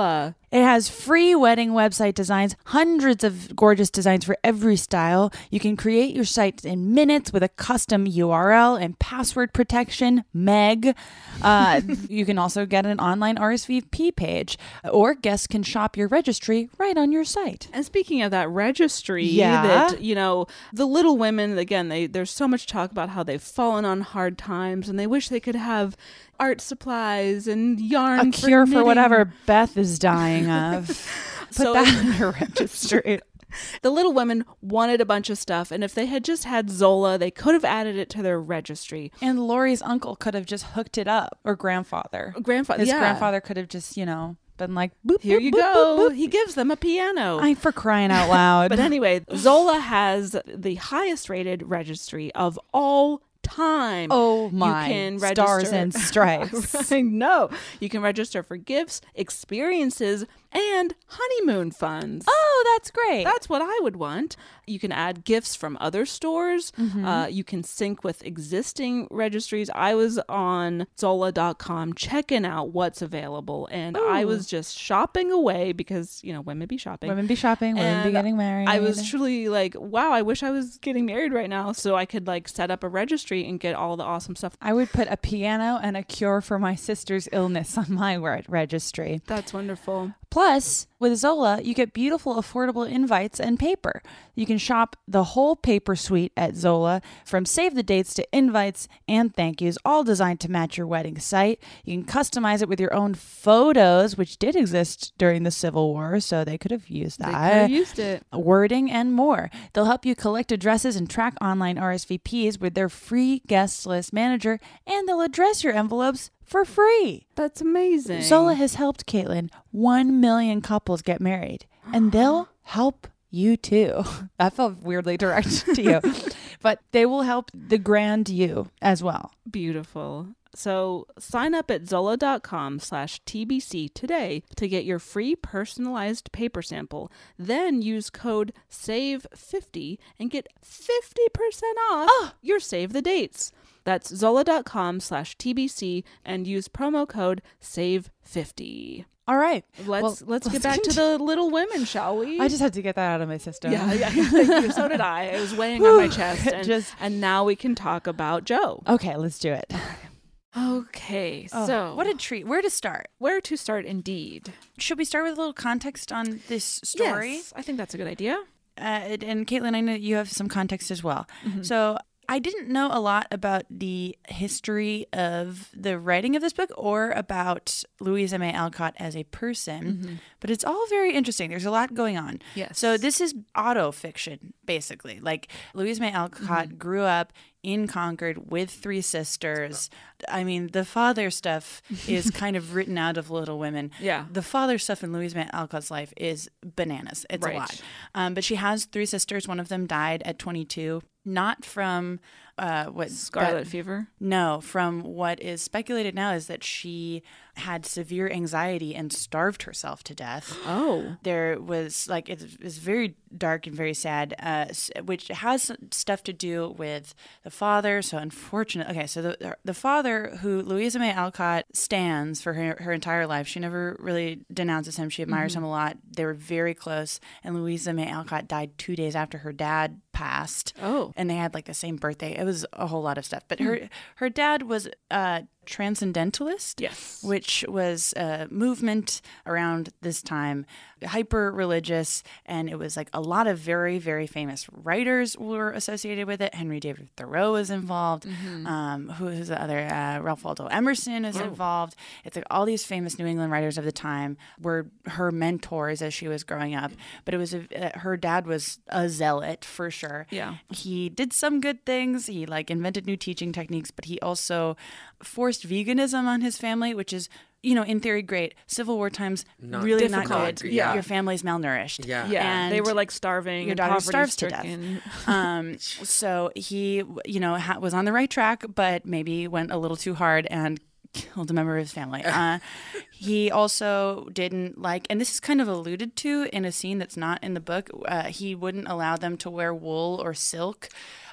It has free wedding website designs, hundreds of gorgeous designs for every style. You can create your site in minutes with a custom U R L and password protection, Meg. Uh, you can also get an online R S V P page, or guests can shop your registry right on your site. And speaking of that registry, Yeah. that, you know, the Little Women, again, they there's so much talk about how they've fallen on hard times and they wish they could have art supplies and yarn A cure for knitting. whatever Beth is dying of. Put So- that in her registry. The Little Women wanted a bunch of stuff, and if they had just had Zola, they could have added it to their registry. And Lori's uncle could have just hooked it up, or grandfather. Grandfather, His yeah. grandfather could have just, you know, been like, boop, Here boop, you boop, go. boop, boop. He gives them a piano. I'm for crying out loud. But anyway, Zola has the highest rated registry of all time. Oh my you can stars register- and stripes. I know. You can register for gifts, experiences, and honeymoon funds. Oh, that's great. That's what I would want. You can add gifts from other stores. Mm-hmm. Uh, you can sync with existing registries. I was on Zola dot com checking out what's available, and I was just shopping away because, you know, women be shopping. Women be shopping, women be And getting married. I was truly like, wow, I wish I was getting married right now so I could like set up a registry and get all the awesome stuff. I would put a piano and a cure for my sister's illness on my re- registry. That's wonderful. Plus, with Zola, you get beautiful, affordable invites and paper. You can shop the whole paper suite at Zola, from save the dates to invites and thank yous, all designed to match your wedding site. You can customize it with your own photos, which did exist during the Civil War, so they could have used They could that. have used it. Wording and more. They'll help you collect addresses and track online R S V Ps with their free guest list manager, and they'll address your envelopes for free. That's amazing. Zola has helped, Caitlin, one million couples get married, and they'll help you too. That felt weirdly direct to you, but they will help the grand you as well. Beautiful. So sign up at Zola dot com slash T B C today to get your free personalized paper sample. Then use code save fifty and get fifty percent off your Save the Dates. That's Zola dot com slash T B C and use promo code save fifty. All right. Let's Well, let's get back to the Little Women, shall we? I just had to get that out of my system. yeah, yeah, thank you. So did I. It was weighing on my chest, and, Just- and now we can talk about Joe. Okay, let's do it. Okay, Oh, so what a treat. Where to start? where to start? Indeed. Should we start with a little context on this story? Yes, I think that's a good idea. Uh, and Caitlin, I know you have some context as well. So I didn't know a lot about the history of the writing of this book or about Louisa May Alcott as a person, but it's all very interesting. There's a lot going on. Yes. So this is auto fiction, basically. Like Louisa May Alcott grew up in Concord with three sisters. I mean, the father stuff is kind of written out of Little Women. Yeah. The father stuff in Louisa May Alcott's life is bananas. It's Right. a lot. Um, but she has three sisters. One of them died at twenty-two, not from uh, what Scarlet but- fever. No, from what is speculated now is that she had severe anxiety and starved herself to death. Oh. There was like it was very dark and very sad, uh, s- which has stuff to do with the father. So unfortunate. Okay, so the the father who Louisa May Alcott stands for her her entire life. She never really denounces him. She admires him a lot. They were very close. And Louisa May Alcott died two days after her dad passed. Oh. And they had like the same birthday. It was a whole lot of stuff. But her her dad was a transcendentalist. Yes. Which was a movement around this time, hyper religious, and it was like a lot of very, very famous writers were associated with it. Henry David Thoreau is involved. Um, who is the other? Uh, Ralph Waldo Emerson is involved. It's like all these famous New England writers of the time were her mentors as she was growing up. But it was a, uh, her dad was a zealot for sure. Yeah. He did some good things. He like invented new teaching techniques, but he also forced veganism on his family, which is, you know, in theory, great. Civil War times, Not really difficult. not good. Yeah. Your family's malnourished. Yeah. Yeah. And they were like starving. your and daughter starves to poverty-stricken. death. Um, so he, you know, ha- was on the right track, but maybe went a little too hard and killed a member of his family. Uh, he also didn't like, and this is kind of alluded to in a scene that's not in the book, uh, he wouldn't allow them to wear wool or silk.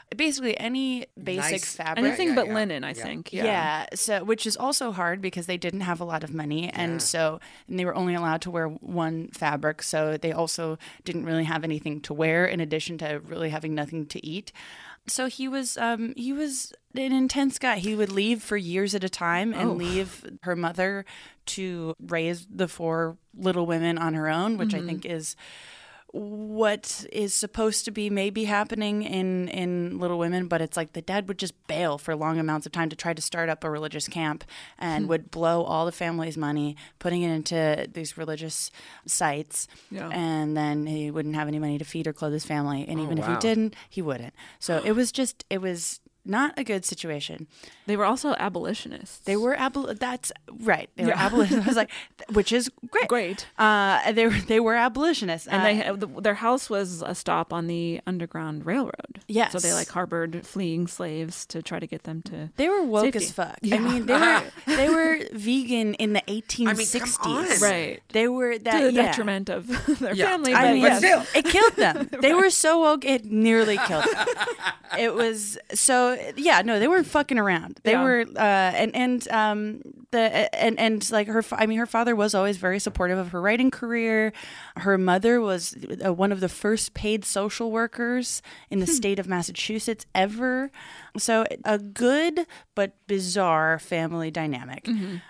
basically any basic Nice. fabric. Anything yeah, but yeah. linen, I Yeah. think. Yeah. Yeah. so which is also hard because they didn't have a lot of money, and Yeah. so and they were only allowed to wear one fabric, so they also didn't really have anything to wear in addition to really having nothing to eat. So he was um, he was an intense guy. He would leave for years at a time and Oh. leave her mother to raise the four little women on her own, which I think is what is supposed to be maybe happening in, in Little Women, but it's like the dad would just bail for long amounts of time to try to start up a religious camp and would blow all the family's money, putting it into these religious sites. Yeah. And then he wouldn't have any money to feed or clothe his family. And Oh, even if wow. he didn't, he wouldn't. So it was just, it was not a good situation. They were also abolitionists. They were abol. That's right. They were Yeah. abolitionists. I was like, which is great. Great. Uh, they were they were abolitionists, And uh, they had- the- their house was a stop on the Underground Railroad. Yes. So they like harbored fleeing slaves to try to get them to. They were woke safety. as fuck. Yeah. I mean, they were they were vegan in the eighteen I mean, sixties. come on. Right. They were that To the yeah. detriment of their Yeah. family. I but mean, yes. still. it killed them. They were so woke, it nearly killed them. It was so yeah. No, they weren't fucking around. They Yeah. were uh, and and um the and and like her. fa- I mean, her father was always very supportive of her writing career. Her mother was uh, one of the first paid social workers in the state of Massachusetts ever. So a good but bizarre family dynamic.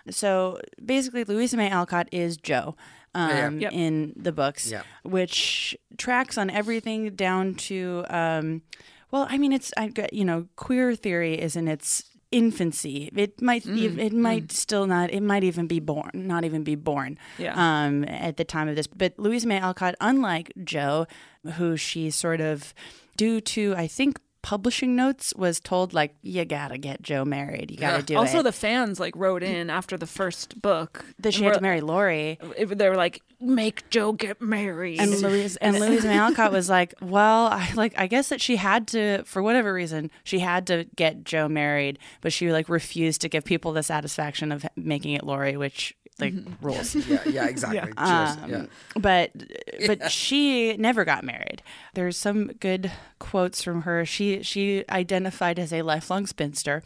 So basically, Louisa May Alcott is Jo. Um, Yep. in the books, Yeah. which tracks on everything down to, um, well, I mean, it's I got you know, queer theory is in its infancy. It might ev- it might still not. It might even be born, not even be born. Yeah. Um, at the time of this, but Louisa May Alcott, unlike Jo, who she sort of, due to I think publishing notes, was told like, you gotta get Jo married. You gotta Yeah. do Also, it. the fans like wrote in after the first book that she and had were- to marry Laurie. it- They were like, "Make Jo get married." And Louise and Louise May Alcott was like, well, I like I guess that she had to, for whatever reason, she had to get Jo married, but she like refused to give people the satisfaction of making it Laurie, which like rules. Yeah, yeah, exactly. Um, Cheers. Yeah. But but she never got married. There's some good quotes from her. She she identified as a lifelong spinster,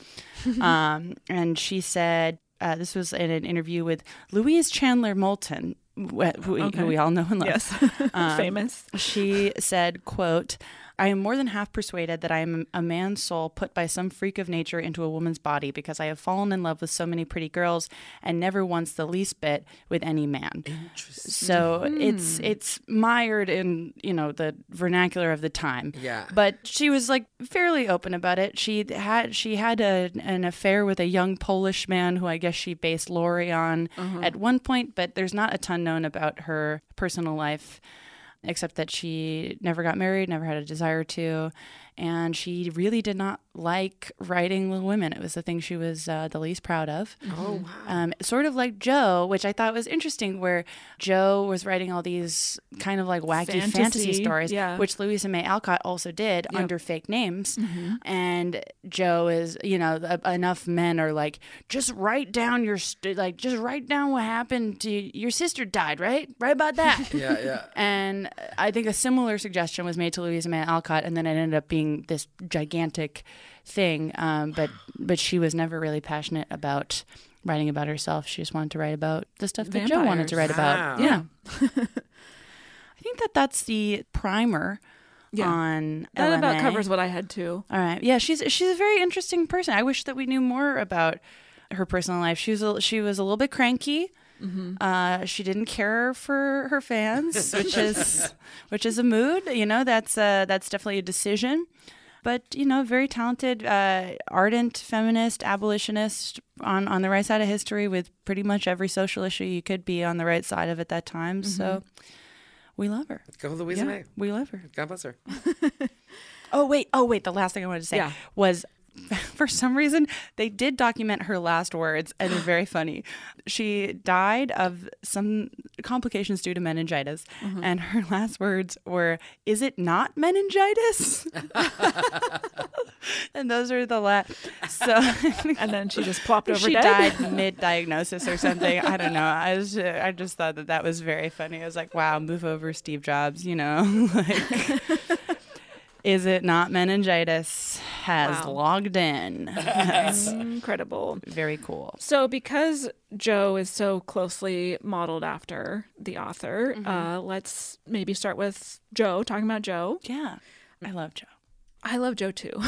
um, and she said uh, this was in an interview with Louise Chandler Moulton, wh- who, Okay. who we all know and love. yes, famous. She said, quote, I am more than half persuaded that I am a man's soul put by some freak of nature into a woman's body because I have fallen in love with so many pretty girls and never once the least bit with any man. So it's it's mired in, you know, the vernacular of the time. Yeah. But she was like fairly open about it. She had she had a, an affair with a young Polish man who I guess she based Laurie on at one point, but there's not a ton known about her personal life, except that she never got married, never had a desire to, and she really did not like writing Little Women. It was the thing she was uh, the least proud of. Oh, wow. Um, sort of like Jo, which I thought was interesting, where Jo was writing all these kind of like wacky fantasy, Fantasy, stories, yeah. which Louisa May Alcott also did Yep. under fake names. And Jo is, you know, a- enough men are like, just write down your, st- like, just write down what happened to your sister died, right? Write about that. Yeah, yeah. And I think a similar suggestion was made to Louisa May Alcott, and then it ended up being this gigantic thing. Um, but but she was never really passionate about writing about herself. She just wanted to write about the stuff that Jo wanted to write Vampires. about. Yeah. I think that that's the primer Yeah. on That L M A. about covers what I had too. All right. Yeah, she's she's a very interesting person. I wish that we knew more about her personal life. She was a, she was a little bit cranky. Uh, she didn't care for her fans, which is which is a mood. You know, that's uh, that's definitely a decision. But you know, very talented, uh, ardent feminist, abolitionist on on the right side of history, with pretty much every social issue you could be on the right side of at that time. So we love her. Go Louisa May. We love her. God bless her. Oh wait, oh wait. The last thing I wanted to say Yeah. was, for some reason, they did document her last words, and they're very funny. She died of some complications due to meningitis, and her last words were, "Is it not meningitis?" And those are the last. So, And then she just plopped over she dead. died mid-diagnosis or something. I don't know. I was, I just thought that that was very funny. I was like, "Wow, move over, Steve Jobs." You know, like. Is it not meningitis? Has Wow. logged in. That's Incredible. very cool. So, because Joe is so closely modeled after the author, Mm-hmm. uh, let's maybe start with Joe, talking about Joe. Yeah, I love Joe. I love Joe too.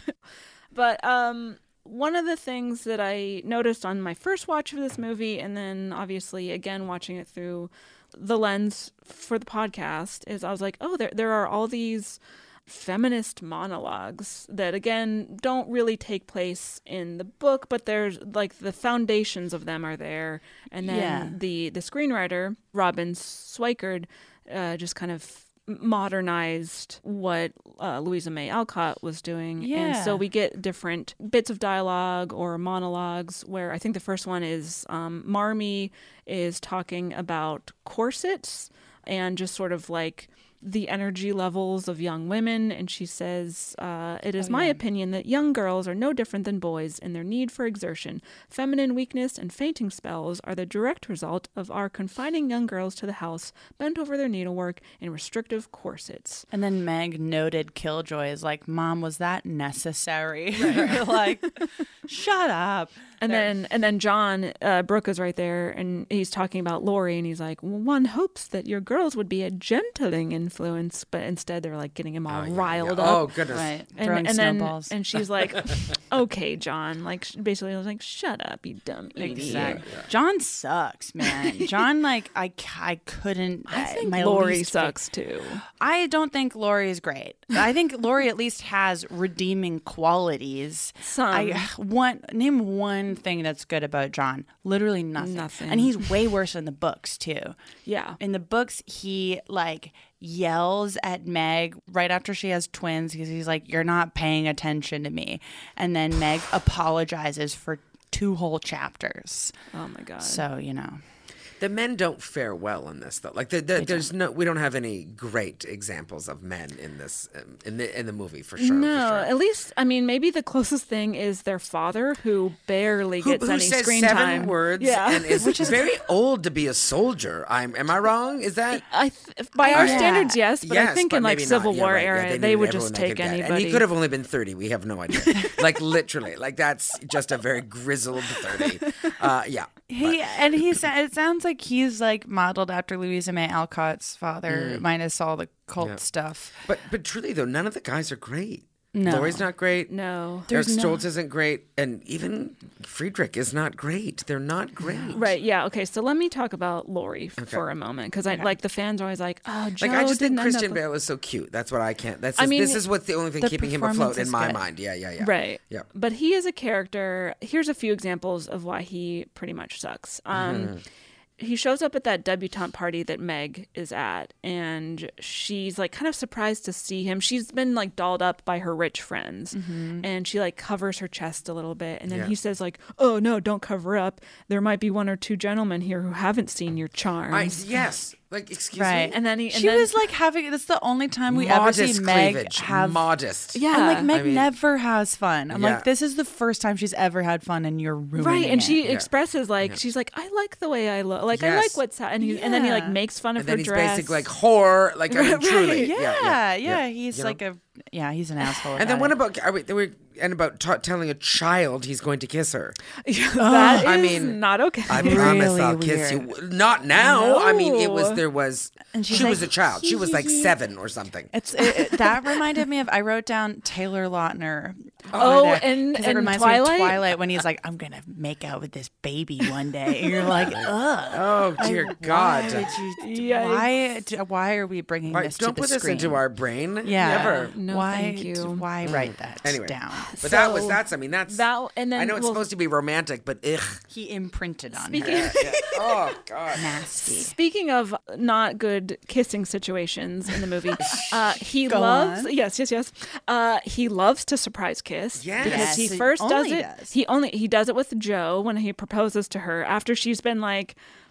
But um, one of the things that I noticed on my first watch of this movie, and then obviously again watching it through the lens for the podcast, is I was like, oh, there there are all these feminist monologues that again don't really take place in the book, but there's like the foundations of them are there, and then Yeah. the the screenwriter Robin Swikard uh, just kind of modernized what uh, Louisa May Alcott was doing. And so Yeah. we get different bits of dialogue or monologues where I think the first one is um, Marmee is talking about corsets and just sort of like the energy levels of young women. And she says, uh, it is my opinion that young girls are no different than boys in their need for exertion. Feminine weakness and fainting spells are the direct result of our confining young girls to the house, bent over their needlework in restrictive corsets. And then Meg noted Killjoy is like, Mom, was that necessary? Like, shut up. And then and then John uh, Brooke is right there, and he's talking about Laurie, and he's like, well, one hopes that your girls would be a gentling influence, but instead they're like getting him all riled Yeah. up. Oh, goodness. Right. And, Throwing and then snowballs. and she's like, okay, John, like sh- basically I was like, shut up, you dumb idiot. Exactly. John sucks, man. John, like, I, c- I couldn't. I think my Laurie least sucks too. I don't think Laurie is great. I think Laurie at least has redeeming qualities. Some. I want name one thing that's good about John. Literally nothing. Nothing. And he's way worse in the books too. Yeah. In the books, he like yells at Meg right after she has twins because he's like, "You're not paying attention to me," and then Meg apologizes for two whole chapters. Oh my god. So you know. The men don't fare well in this, though. Like, the, the, there's no, we don't have any great examples of men in this, um, in the in the movie for sure. No, for sure. at least I mean maybe the closest thing is their father, who barely Who, gets who any says screen seven time. words Yeah. and is very old to be a soldier. I'm. Am I wrong? Is that? I th- by our Yeah. standards, yes, but Yes, I think but in like maybe Civil not. Yeah, War right. Yeah, era, they they, needed would everyone just they could take get. anybody. And he could have only been thirty. We have no idea. Like, literally. Like, that's just a very grizzled thirty. Uh, yeah. He and he sa- it sounds like he's like modeled after Louisa May Alcott's father, minus all the cult Yeah. stuff. But but truly, though, none of the guys are great. No. Laurie's not great. No. Eric There's no- Stoltz isn't great. And even Friedrich is not great. They're not great. Right, yeah, okay, so let me talk about Laurie f- for a moment, because I like the fans are always like, oh, Joe Like, I just think didn't end Christian up- Bale is so cute. That's what I can't. That's I just, mean, this is what's the only thing the keeping him performance afloat in is my good. mind. Yeah, yeah, yeah. Right. Yeah. But he is a character. Here's a few examples of why he pretty much sucks. Um, Mm-hmm. He shows up at that debutante party that Meg is at, and she's like kind of surprised to see him. She's been like dolled up by her rich friends, and she like covers her chest a little bit. And then Yeah. he says like, "Oh no, don't cover up. There might be one or two gentlemen here who haven't seen your charms." I, yes. Like, excuse Right. me. And then he, and She then, was like having. That's the only time we Modest ever see Meg cleavage. have. Modest. yeah, And like Meg I mean- never has fun. I'm Yeah. like, this is the first time she's ever had fun, and you're ruining right, and it. she Yeah. expresses like she's like, "I like the way I look. Like I Yes. like what's ha-. and he and then he like Yeah. makes fun of And then her he's dress. basically like whore. Like, I mean, Right. truly. yeah, Yeah, yeah, yeah. He's You know? like a yeah, he's an asshole. And then about what it. about are we, there were, and about ta telling a child he's going to kiss her? that I is mean, not okay. I promise Really I'll kiss weird. you. Not now. I mean, it was No. there was. And she's she was a like, child. She was like "Hee, hee, hee." seven or something. It's it, it- that reminded me of. I wrote down Taylor Lautner. Oh, over there, and- 'cause it and reminds Twilight? me of Twilight when he's like, "I'm gonna make out with this baby one day," and you're like, "Ugh." Oh dear God! Why, would you, Yikes. why, d- why are we bringing Right, this don't to the put this screen? into our brain. yeah. Never. No, why, thank you. d- Why write that Anyway, down? but that was So, that's. I mean, that's that- and then I know it's we'll- supposed to be romantic, but ugh. He imprinted on Speaking- her. Oh God. Nasty. Speaking of not good kissing situations in the movie, uh, he Go loves on. yes, yes, yes. Uh, he loves to surprise kiss Yes. because Yes, he he first does only it. does. He only he does it with Joe when he proposes to her after she's been like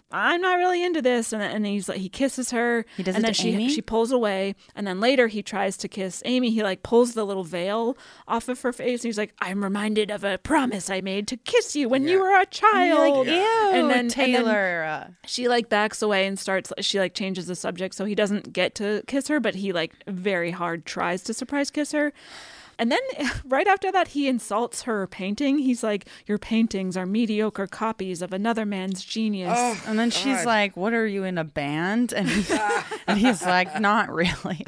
I'm not really into this. And, and he's like, he kisses her. He does and it then to she, Amy? she pulls away. And then later he tries to kiss Amy. He like pulls the little veil off of her face. And he's like, I'm reminded of a promise I made to kiss you when Yeah. you were a child. Like, ew, And then- and then- Taylor. She like backs away and starts, she like changes the subject. So he doesn't get to kiss her, but he like very hard tries to surprise kiss her. And then right after that, he insults her painting. He's like, your paintings are mediocre copies of another man's genius. Oh, And then she's God. like, what are you in a band? And, he, and he's like, not really.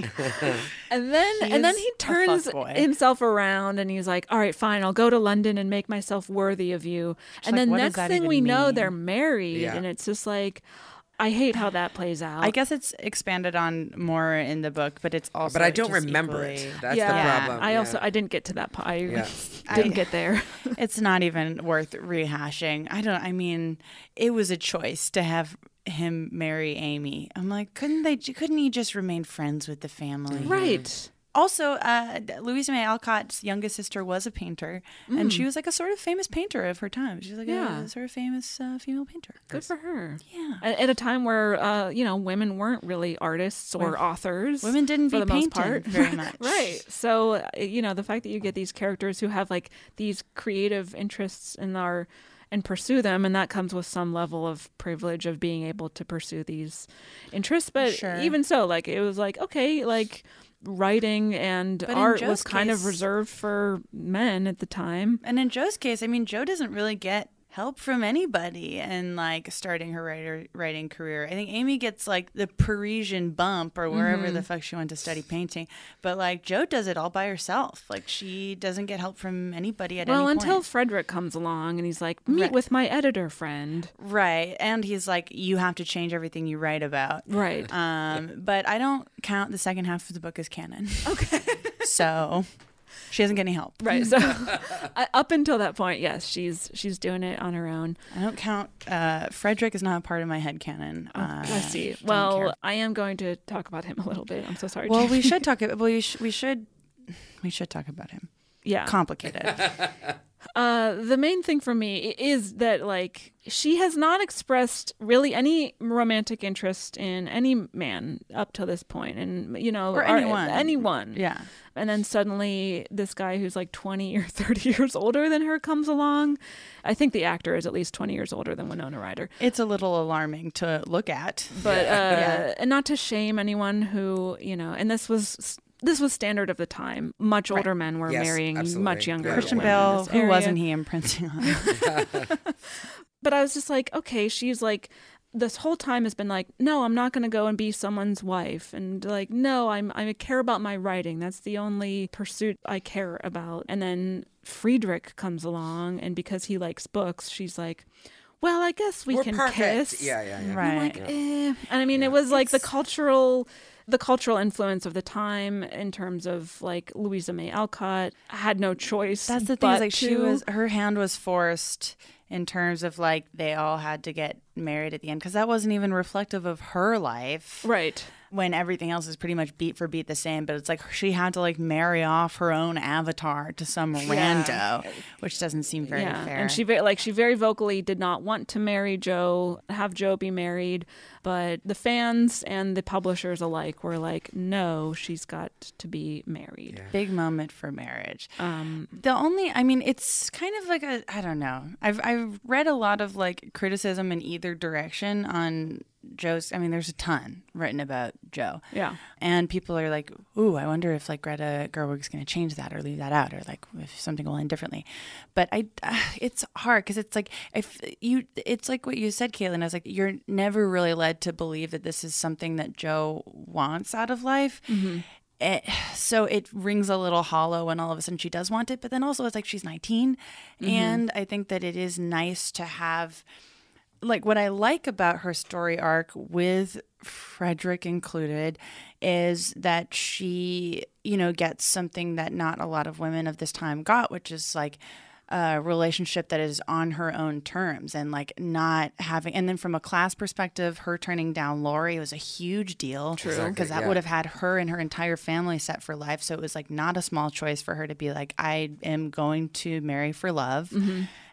And then He and then is he a turns fuckboy. himself around and he's like, all right, fine, I'll go to London and make myself worthy of you. and like, then what does next that thing even we know, mean? they're married. Yeah. And it's just like, I hate how that plays out. I guess it's expanded on more in the book, but it's also. But I don't just remember equally- it. That's yeah, the problem. I yeah. also I didn't get to that part. I Yeah. didn't I- get there. It's not even worth rehashing. I don't. I mean, it was a choice to have him marry Amy. I'm like, couldn't they? Couldn't he just remain friends with the family? Right. Also, uh, Louisa May Alcott's youngest sister was a painter, and she was like a sort of famous painter of her time. She's like Yeah. a sort of famous uh, female painter. Good for her. Yeah. At, at a time where, uh, you know, women weren't really artists or authors. Women didn't for be the most painting part. very much. Right. So, uh, you know, the fact that you get these characters who have like these creative interests in our and pursue them, and that comes with some level of privilege of being able to pursue these interests. But Sure. even so, like it was like, okay, like writing and But in art Joe's was kind of case- reserved for men at the time. And in Joe's case, I mean, Joe doesn't really get help from anybody in like starting her writer writing career. I think Amy gets like the Parisian bump or wherever Mm-hmm. the fuck she went to study painting, but like Joe does it all by herself. Like she doesn't get help from anybody at Well, any until point. Frederick comes along and he's like, meet Right. with my editor friend. Right, and he's like, you have to change everything you write about. Right. Um, but I don't count the second half of the book as canon. Okay. So she doesn't get any help. Right. So uh, up until that point, yes, she's she's doing it on her own. I don't count. Uh, Frederick is not a part of my headcanon. Oh, Uh, I see. don't Well, care. I am going to talk about him a little bit. I'm so sorry. Well, Jamie. we should talk. Well, we, sh- we should. We should talk about him. yeah. Complicated. Uh, the main thing for me i- is that like she has not expressed really any romantic interest in any man up till this point, and you know, Or our- anyone. anyone. Yeah. And then suddenly this guy who's like twenty or thirty years older than her comes along. I think the actor is at least twenty years older than Winona Ryder. It's a little alarming to look at. But uh, Yeah. and not to shame anyone who, you know, and this was this was standard of the time. Much older men were Yes, marrying absolutely. much younger Yeah. Christian women in Bale, this who area. wasn't he imprinting on? But I was just like, okay, she's like, this whole time has been like, no, I'm not going to go and be someone's wife, and like, no, I'm I care about my writing. That's the only pursuit I care about. And then Friedrich comes along, and because he likes books, she's like, well, I guess we We're can perfect. kiss. Yeah, yeah, yeah. I'm Right. like, eh. And I mean, it was like the cultural. The cultural influence of the time in terms of like Louisa May Alcott had no choice. That's the thing. but Is like she to- was, her hand was forced in terms of like they all had to get married at the end because that wasn't even reflective of her life. right. When everything else is pretty much beat for beat the same, but it's like she had to like marry off her own avatar to some rando, which doesn't seem very yeah. fair. And she very like she very vocally did not want to marry Joe, have Joe be married, but the fans and the publishers alike were like, no, she's got to be married. Big moment for marriage. Um, The only, I mean, it's kind of like a, I don't know. I've I've read a lot of like criticism in either direction on Joe's. I mean, there's a ton written about Joe. Yeah. And people are like, ooh, I wonder if like Greta Gerwig's going to change that or leave that out, or like if something will end differently. But I, uh, it's hard because it's like if you, it's like what you said, Caitlin. I was like, you're never really led to believe that this is something that Joe wants out of life. It, so it rings a little hollow when all of a sudden she does want it. But then also it's like she's nineteen, and I think that it is nice to have. Like what I like about her story arc with Frederick included is that she, you know, gets something that not a lot of women of this time got, which is like a relationship that is on her own terms and like not having, and then from a class perspective, her turning down Laurie was a huge deal. True. Because Exactly, that yeah. would have had her and her entire family set for life. So it was like not a small choice for her to be like, I am going to marry for love.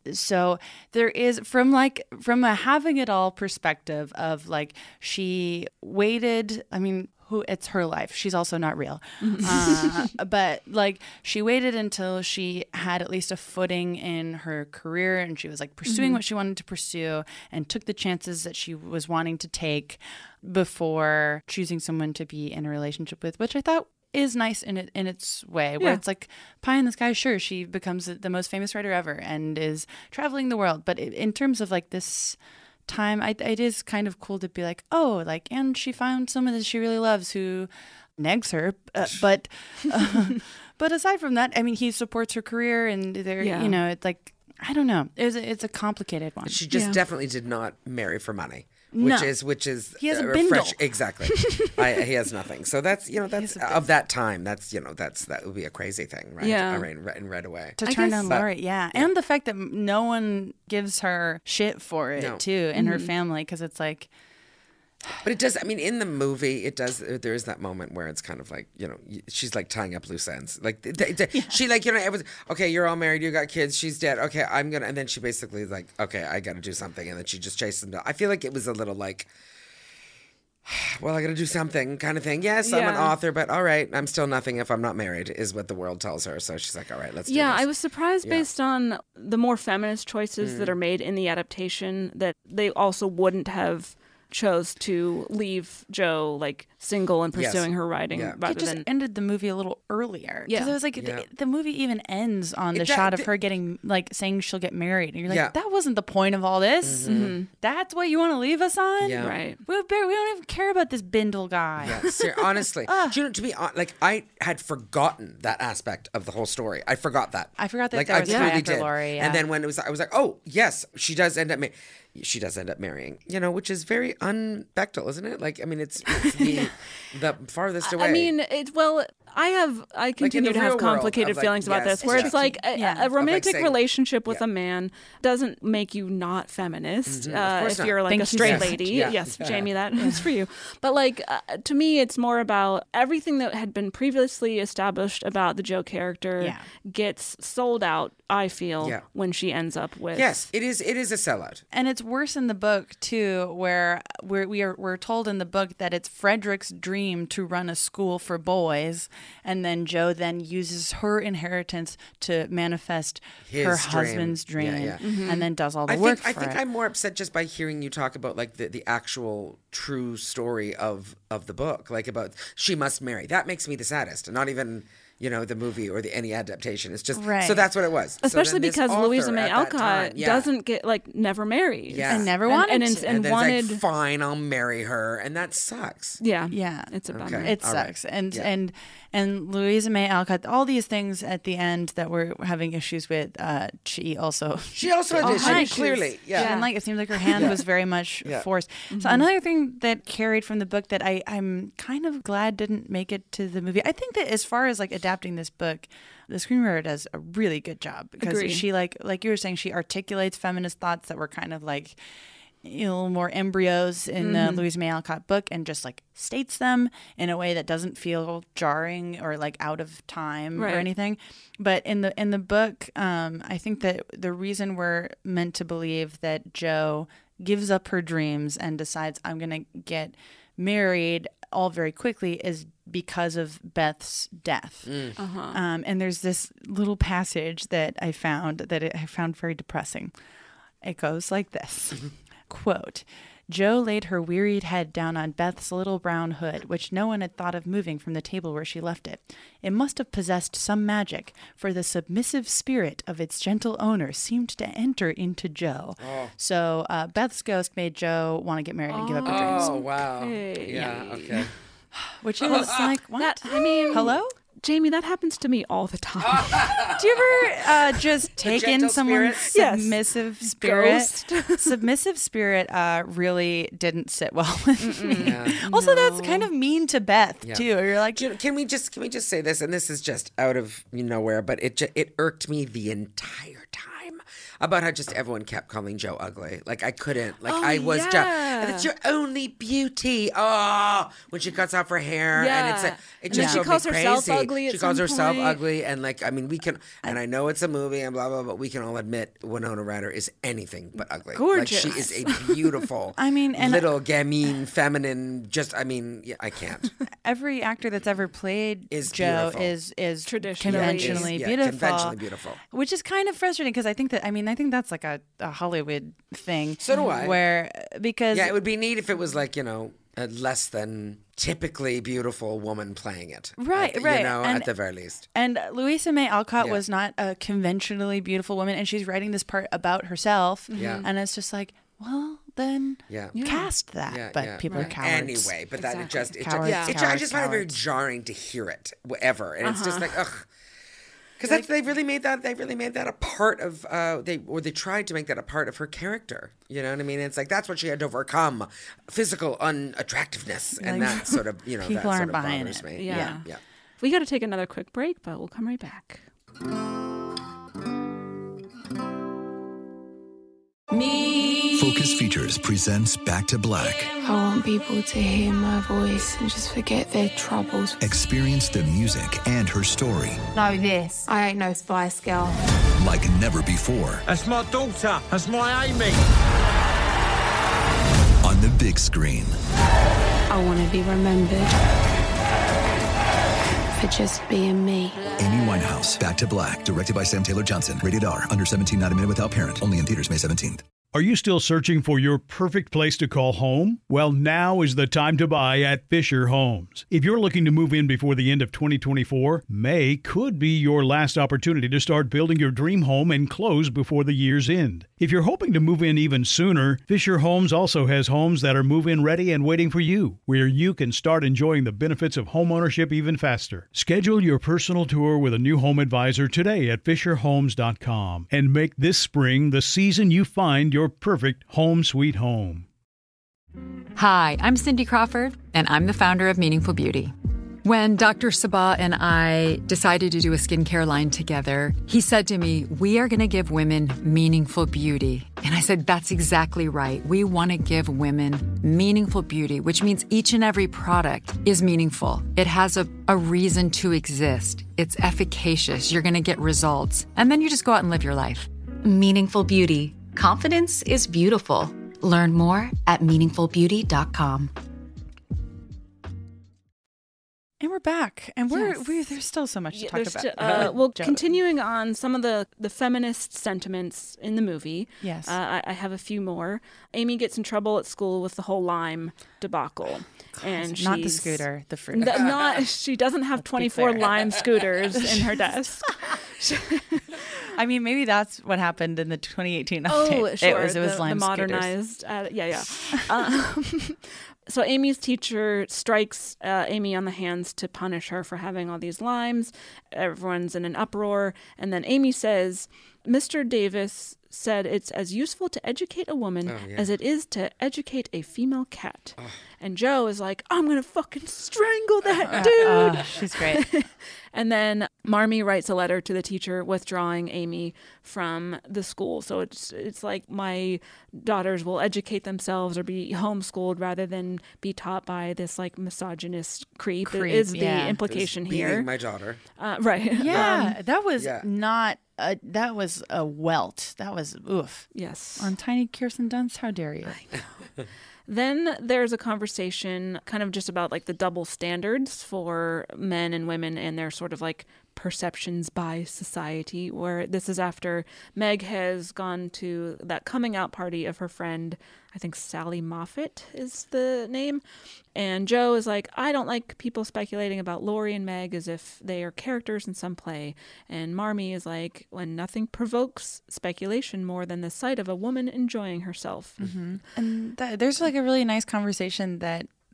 so there is from like from a having it all perspective of like she waited. I mean, who it's her life. She's also not real. uh, but like she waited until she had at least a footing in her career and she was like pursuing mm-hmm. what she wanted to pursue and took the chances that she was wanting to take before choosing someone to be in a relationship with, which I thought is nice in it in its way, where yeah. it's like pie in the sky. Sure, she becomes the most famous writer ever and is traveling the world. But in terms of like this time, I, it is kind of cool to be like, oh, like, and she found someone that she really loves who negs her. Uh, but uh, but aside from that, I mean, he supports her career and they're, yeah. you know, it's like, I don't know. It's a, it's a complicated one. She just yeah. definitely did not marry for money. Which no. is which is he has a uh, bindle. Fresh, exactly. I, he has nothing. So that's you know that's of that time. That's you know that's that would be a crazy thing, right? Yeah. I mean, right, right away to I turn guess, down but, Laurie. Yeah. yeah, and the fact that no one gives her shit for it No. too in Mm-hmm. her family because it's like. But it does. I mean, in the movie, it does. There is that moment where it's kind of like you know, she's like tying up loose ends. Like they, they, yeah. she like you know, it was okay. You're all married. You got kids. She's dead. Okay, I'm gonna. And then she basically is like, okay, I got to do something. And then she just chases them down. I feel like it was a little like, well, I got to do something kind of thing. Yes, I'm an Yeah. author, but all right, I'm still nothing if I'm not married, is what the world tells her. So she's like, all right, let's do Yeah, this. I was surprised Yeah. based on the more feminist choices Mm. that are made in the adaptation that they also wouldn't have chose to leave Jo like single and Yes. pursuing her writing Yeah. rather It just than ended the movie a little earlier. Yeah. Because it was like, Yeah. the, the movie even ends on the It- that- shot of th- her getting, like, saying she'll get married. And you're like, Yeah. that wasn't the point of all this. Mm-hmm. That's what you want to leave us on? Yeah. right. We, we don't even care about this Bindle guy. Yeah, ser- honestly, do you know, to be hon- like, I had forgotten that aspect of the whole story. I forgot that. I forgot that like, there I was a guy truly after did. Laurie, yeah. And then when it was, I was like, oh yes, she does end up. Ma- she does end up marrying. You know, which is very un-Bechdel, isn't it? Like, I mean, it's, it's the the farthest away. I mean, it well. I have I continue the to have real world complicated of, like, feelings about yes, this, where yeah. it's like a, Yeah. a romantic saying- relationship with yeah. a man doesn't make you not feminist. Mhm. Of Uh, course if not. you're like Thank a you straight so much. lady, Yeah. yes, Yeah. Jamie, that is for you. But like uh, to me, it's more about everything that had been previously established about the Jo character Yeah. gets sold out. I feel Yeah. when she ends up with yes, it is. It is a sellout. And it's worse in the book too, where we're, we are we're told in the book that it's Frederick's dream to run a school for boys, and then Jo then uses her inheritance to manifest His her dream. husband's dream, Yeah, yeah. and then does all the I work think I for think it. I'm more upset just by hearing you talk about like the, the actual true story of of the book, like about she must marry. That makes me the saddest. Not even you know the movie or the any adaptation. It's just Right. so that's what it was. So Especially then this because author Louisa May at that Alcott time- yeah. doesn't get like never married. Yeah. And never And- wanted and, to. and, and, and then wanted it's like fine, I'll marry her, and that sucks. yeah Yeah. it's a Okay. bummer. It All right. sucks, and Yeah. and and Louisa May Alcott, all these things at the end that we're having issues with. Uh, she also She also all did. She had did issues. clearly, yeah. She didn't like it seemed like her hand was very much Yeah. forced. So another thing that carried from the book that I I'm kind of glad didn't make it to the movie. I think that as far as like adapting this book, the screenwriter does a really good job because Agreed. she like like you were saying, she articulates feminist thoughts that were kind of like, you know, more embryos in the Louisa May Alcott book, and just like states them in a way that doesn't feel jarring or like out of time Right. or anything. But in the in the book, um, I think that the reason we're meant to believe that Jo gives up her dreams and decides I'm gonna get married all very quickly is because of Beth's death. Uh-huh. Um, and there's this little passage that I found that I found very depressing. It goes like this. Quote, Jo laid her wearied head down on Beth's little brown hood, which no one had thought of moving from the table where she left it. It must have possessed some magic, for the submissive spirit of its gentle owner seemed to enter into Jo. Oh. So uh, Beth's ghost made Jo want to get married and give up her dreams. Oh wow. Okay. Yeah. Okay. Which is like, what? That I mean, Hello? Jamie, that happens to me all the time. Do you ever uh, just take in gentle someone's spirit? Yes. submissive spirit? Ghost. Submissive spirit uh, really didn't sit well with me. Yeah. Also, that's kind of mean to Beth Yeah. too. You're like, Do you- Can we just can we just say this? And this is just out of nowhere, but it ju- it irked me the entire time. about how just everyone kept calling Joe ugly. Like I couldn't. Like Oh, I was yeah. just. That's your only beauty. Oh, when she cuts off her hair, and it's Yeah. a, it And just then she drove calls me herself crazy. ugly at She calls some herself point. ugly, and like I mean, we can. And I know it's a movie and blah blah, but we can all admit Winona Ryder is anything but ugly. Gorgeous. Like she is a beautiful. I mean, and- little gamine, feminine. Just I mean, yeah, I can't. Every actor that's ever played Is Joe beautiful. is is Traditionally. conventionally Is- yeah, beautiful. conventionally beautiful. Which is kind of frustrating because I think that I mean I think that's like a, a Hollywood thing. So do I. Where because Yeah, it would be neat if it was like, you know, a less than typically beautiful woman playing it. Right, At- right. You know, And- at the very least. And Louisa May Alcott Yeah. was not a conventionally beautiful woman, and she's writing this part about herself. Yeah. And it's just like, well, then Yeah. cast that. Yeah, but yeah. people Right. are cowards. Anyway, but that it Exactly. just, it Cowards, just, it, I cowards, just find it very cowards. jarring to hear it ever. And it's Uh-huh. just like, ugh. Because that's they really made that they really made that a part of uh they or they tried to make that a part of her character. You know what I mean? It's like that's what she had to overcome, physical unattractiveness, and Like, that sort of you know that people sort aren't of buying bothers it. me. Yeah. yeah, yeah. We got to take another quick break, but we'll come right back. Focus Features presents Back to Black. I want people to hear my voice and just forget their troubles. Experience the music and her story Know this. I ain't no Spice Girl. like never before That's my daughter. That's my Amy. on the big screen. I want to be remembered for just being me. Amy Winehouse, Back to Black, directed by Sam Taylor Johnson. Rated R, under seventeen, not a minute without parent. Only in theaters May seventeenth. Are you still searching for your perfect place to call home? Well, now is the time to buy at Fisher Homes. If you're looking to move in before the end of twenty twenty-four, May could be your last opportunity to start building your dream home and close before the year's end. If you're hoping to move in even sooner, Fisher Homes also has homes that are move-in ready and waiting for you, where you can start enjoying the benefits of homeownership even faster. Schedule your personal tour with a new home advisor today at fisher homes dot com and make this spring the season you find your perfect home sweet home. Hi, I'm Cindy Crawford, and I'm the founder of Meaningful Beauty. When Doctor Sabah and I decided to do a skincare line together, he said to me, we are going to give women meaningful beauty. And I said, that's exactly right. We want to give women meaningful beauty, which means each and every product is meaningful. It has a, a reason to exist. It's efficacious. You're going to get results. And then you just go out and live your life. Meaningful Beauty. Confidence is beautiful. Learn more at meaningful beauty dot com. And we're back, and we're Yes. we there's still so much to Yeah, talk there's about. sti- uh, well, Joe. continuing on some of the, the feminist sentiments in the movie. Yes. Uh, I, I have a few more. Amy gets in trouble at school with the whole lime debacle. And not the she's- scooter, the fruit. The- not, she doesn't have twenty-four fair. lime scooters in her desk. I mean, maybe that's what happened in the twenty eighteen Oh, update. sure. It was, it was the, lime the scooters. modernized. Uh, yeah, yeah. Um, so Amy's teacher strikes uh, Amy on the hands to punish her for having all these limes. Everyone's in an uproar. And then Amy says, Mister Davis said it's as useful to educate a woman Oh, yeah. as it is to educate a female cat. And Joe is like, I'm going to fucking strangle that dude. Oh, she's great. And then Marmee writes a letter to the teacher withdrawing Amy from the school. So it's it's like my daughters will educate themselves or be homeschooled rather than be taught by this like misogynist creep, Creep, is the yeah. implication Beating here. my daughter. Uh, right. Yeah, Um, that was yeah. not. A, that was a welt. That was oof. yes. On Tiny Kirsten Dunst, how dare you? Then there's a conversation kind of just about like the double standards for men and women and their sort of like perceptions by society, where this is after Meg has gone to that coming out party of her friend, I think Sally Moffat is the name. And Joe is like, I don't like people speculating about Laurie and Meg as if they are characters in some play. And Marmee is like, when nothing provokes speculation more than the sight of a woman enjoying herself. And th- there's like a really nice conversation that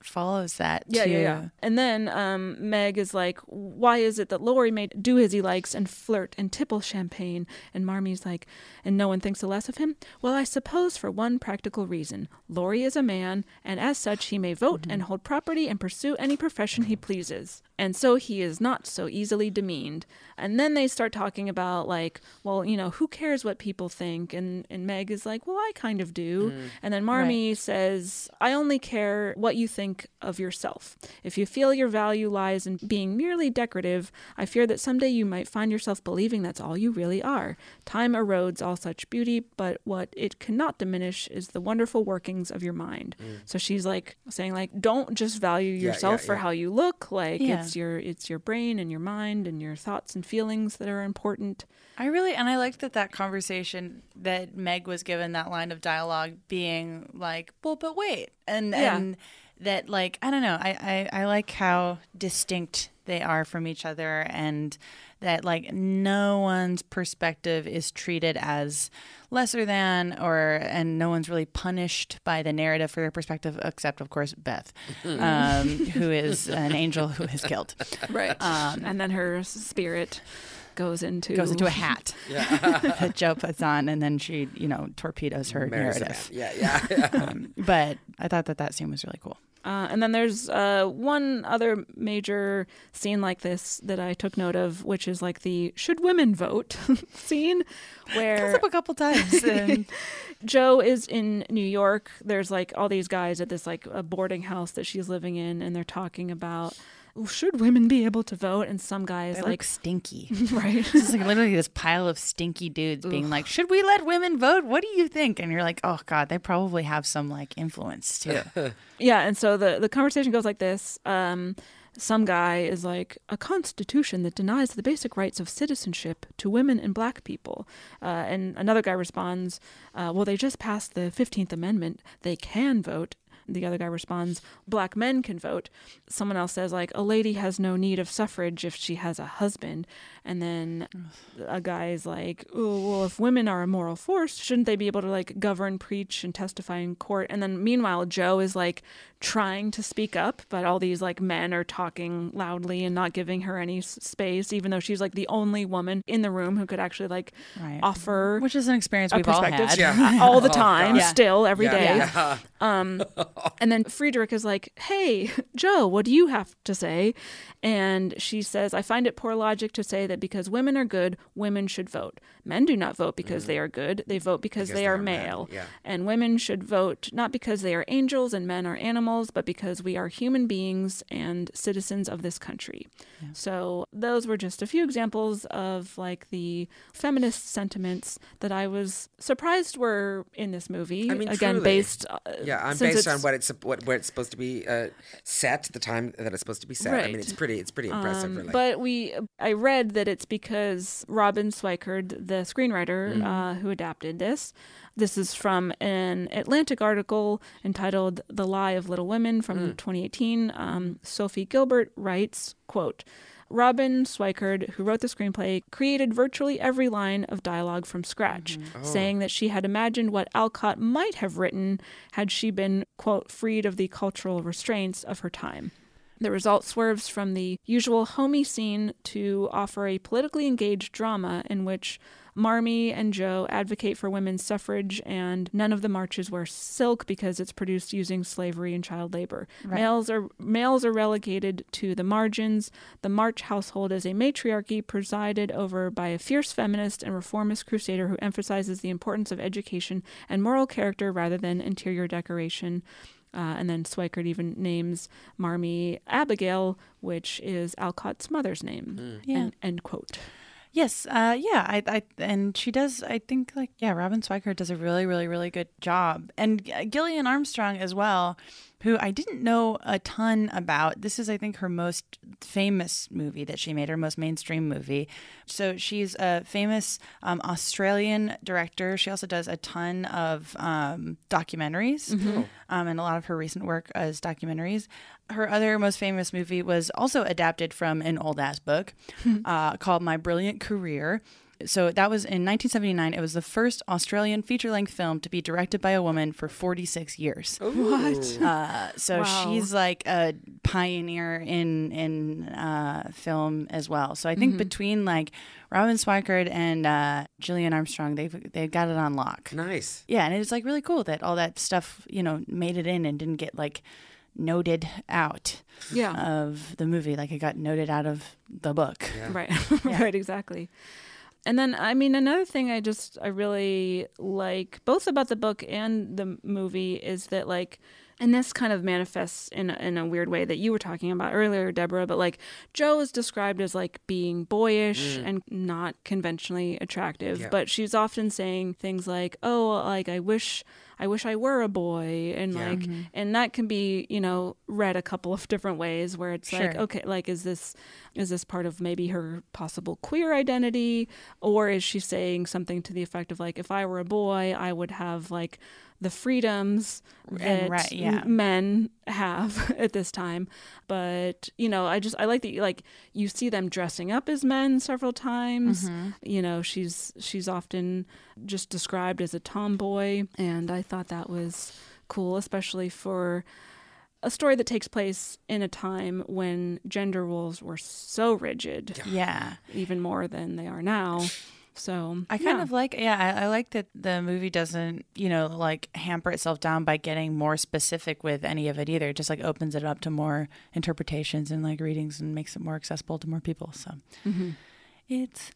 follows that Yeah, too. yeah, yeah. And then um, Meg is like, why is it that Laurie may do as he likes and flirt and tipple champagne? And Marmie's like, and no one thinks the less of him? Well, I suppose for one practical reason. Laurie is a man, and as such he may vote mm-hmm. and hold property and pursue any profession he pleases. And so he is not so easily demeaned. And then they start talking about like, well, you know, who cares what people think? And and Meg is like, well, I kind of do. Mm. And then Marmie right. says, I only care what you think of yourself. If you feel your value lies in being merely decorative, I fear that someday you might find yourself believing that's all you really are. Time erodes all such beauty, but what it cannot diminish is the wonderful workings of your mind. Mm. So she's like saying like, don't just value yourself yeah, yeah, for yeah. how you look. Like yeah. it's your it's your brain and your mind and your thoughts and feelings that are important. I really, and I liked that that conversation that Meg was given, that line of dialogue being like, well, but wait. And, yeah. and that like, I don't know, I, I, I like how distinct they are from each other, and that like no one's perspective is treated as lesser than, or and no one's really punished by the narrative for their perspective, except of course Beth, um, who is an angel who is killed. Right. Um, and then her spirit goes into goes into a hat yeah. that Joe puts on, and then she, you know, torpedoes her Mary's narrative. Yeah, yeah. yeah. um, but I thought that that scene was really cool. Uh, and then there's uh, one other major scene like this that I took note of, which is like the should women vote scene, where comes up a couple times. And... Joe is in New York. There's like all these guys at this like a boarding house that she's living in, and they're talking about, should women be able to vote? And some guy is they like look stinky, right? It's just like literally this pile of stinky dudes being like, "Should we let women vote? What do you think?" And you're like, "Oh God, they probably have some like influence too." Yeah, and so the the conversation goes like this. Um, some guy is like, a constitution that denies the basic rights of citizenship to women and black people. Uh, and another guy responds, uh, well, they just passed the fifteenth Amendment. They can vote. The other guy responds, black men can vote. Someone else says, like, a lady has no need of suffrage if she has a husband. And then a guy is like, oh, well, if women are a moral force, shouldn't they be able to, like, govern, preach, and testify in court? And then meanwhile, Joe is, like, trying to speak up, but all these, like, men are talking loudly and not giving her any s- space, even though she's, like, the only woman in the room who could actually, like, right. offer... Which is an experience we've all had. Yeah. all the time, oh, yeah. still, every yeah. day. Yeah. Um, and then Friedrich is like, hey, Joe, what do you have to say? And she says, I find it poor logic to say that because women are good, women should vote. Men do not vote because mm. they are good. They vote because, because they, they are, are male. Yeah. And women should vote not because they are angels and men are animals, but because we are human beings and citizens of this country. Yeah. So those were just a few examples of like the feminist sentiments that I was surprised were in this movie. I mean, again, truly. based uh, yeah, I'm based on what it's what where it's supposed to be uh, set, the time that it's supposed to be set. Right. I mean, it's pretty it's pretty impressive. Um, really. But we, I read that it's because Robin Swikard, the screenwriter mm. uh, who adapted this. This is from an Atlantic article entitled "The Lie of Little Women" from mm. twenty eighteen. Um, Sophie Gilbert writes, quote, Robin Swikard, who wrote the screenplay, created virtually every line of dialogue from scratch, mm-hmm. oh. saying that she had imagined what Alcott might have written had she been, quote, freed of the cultural restraints of her time. The result swerves from the usual homey scene to offer a politically engaged drama in which Marmee and Joe advocate for women's suffrage, and none of the marches wear silk because it's produced using slavery and child labor. Right. Males are males are relegated to the margins. The March household is a matriarchy presided over by a fierce feminist and reformist crusader who emphasizes the importance of education and moral character rather than interior decoration. Uh, and then Swikard even names Marmee Abigail, which is Alcott's mother's name. Mm. Yeah. End, end quote. Yes, uh, yeah, I, I, and she does. I think, like, yeah, Robin Swikard does a really, really, really good job, and Gillian Armstrong as well, who I didn't know a ton about. This is, I think, her most famous movie that she made, her most mainstream movie. So she's a famous um, Australian director. She also does a ton of um, documentaries, mm-hmm. um, and a lot of her recent work is documentaries. Her other most famous movie was also adapted from an old-ass book uh, called My Brilliant Career. So that was in nineteen seventy-nine. It was the first Australian feature-length film to be directed by a woman for forty-six years. What? Uh, so Wow. she's like a pioneer in in uh, film as well. So I think Mhm. between like Robin Swickard and uh, Gillian Armstrong, they've they've got it on lock. Nice. Yeah, and it's like really cool that all that stuff, you know, made it in and didn't get like noted out Yeah. of the movie. Like it got noted out of the book. Right. Right, exactly. And then, I mean, another thing I just, I really like both about the book and the movie is that, like, and this kind of manifests in a, in a weird way that you were talking about earlier, Deborah, but like Jo is described as like being boyish Mm. and not conventionally attractive, Yeah. but she's often saying things like, oh, like, I wish... I wish I were a boy, and Yeah. like, Mhm. and that can be, you know, read a couple of different ways. Where it's like, Sure. okay, like, is this is this part of maybe her possible queer identity, or is she saying something to the effect of like, if I were a boy, I would have like the freedoms that right, yeah. m- men have at this time. But you know, I just I like that like you see them dressing up as men several times. Mhm. You know, she's she's often just described as a tomboy, and I thought that was cool, especially for a story that takes place in a time when gender roles were so rigid, Yeah. even more than they are now. So I kind yeah. of like, yeah, I, I like that the movie doesn't, you know, like hamper itself down by getting more specific with any of it either. It just like opens it up to more interpretations and like readings and makes it more accessible to more people. So Mhm. it's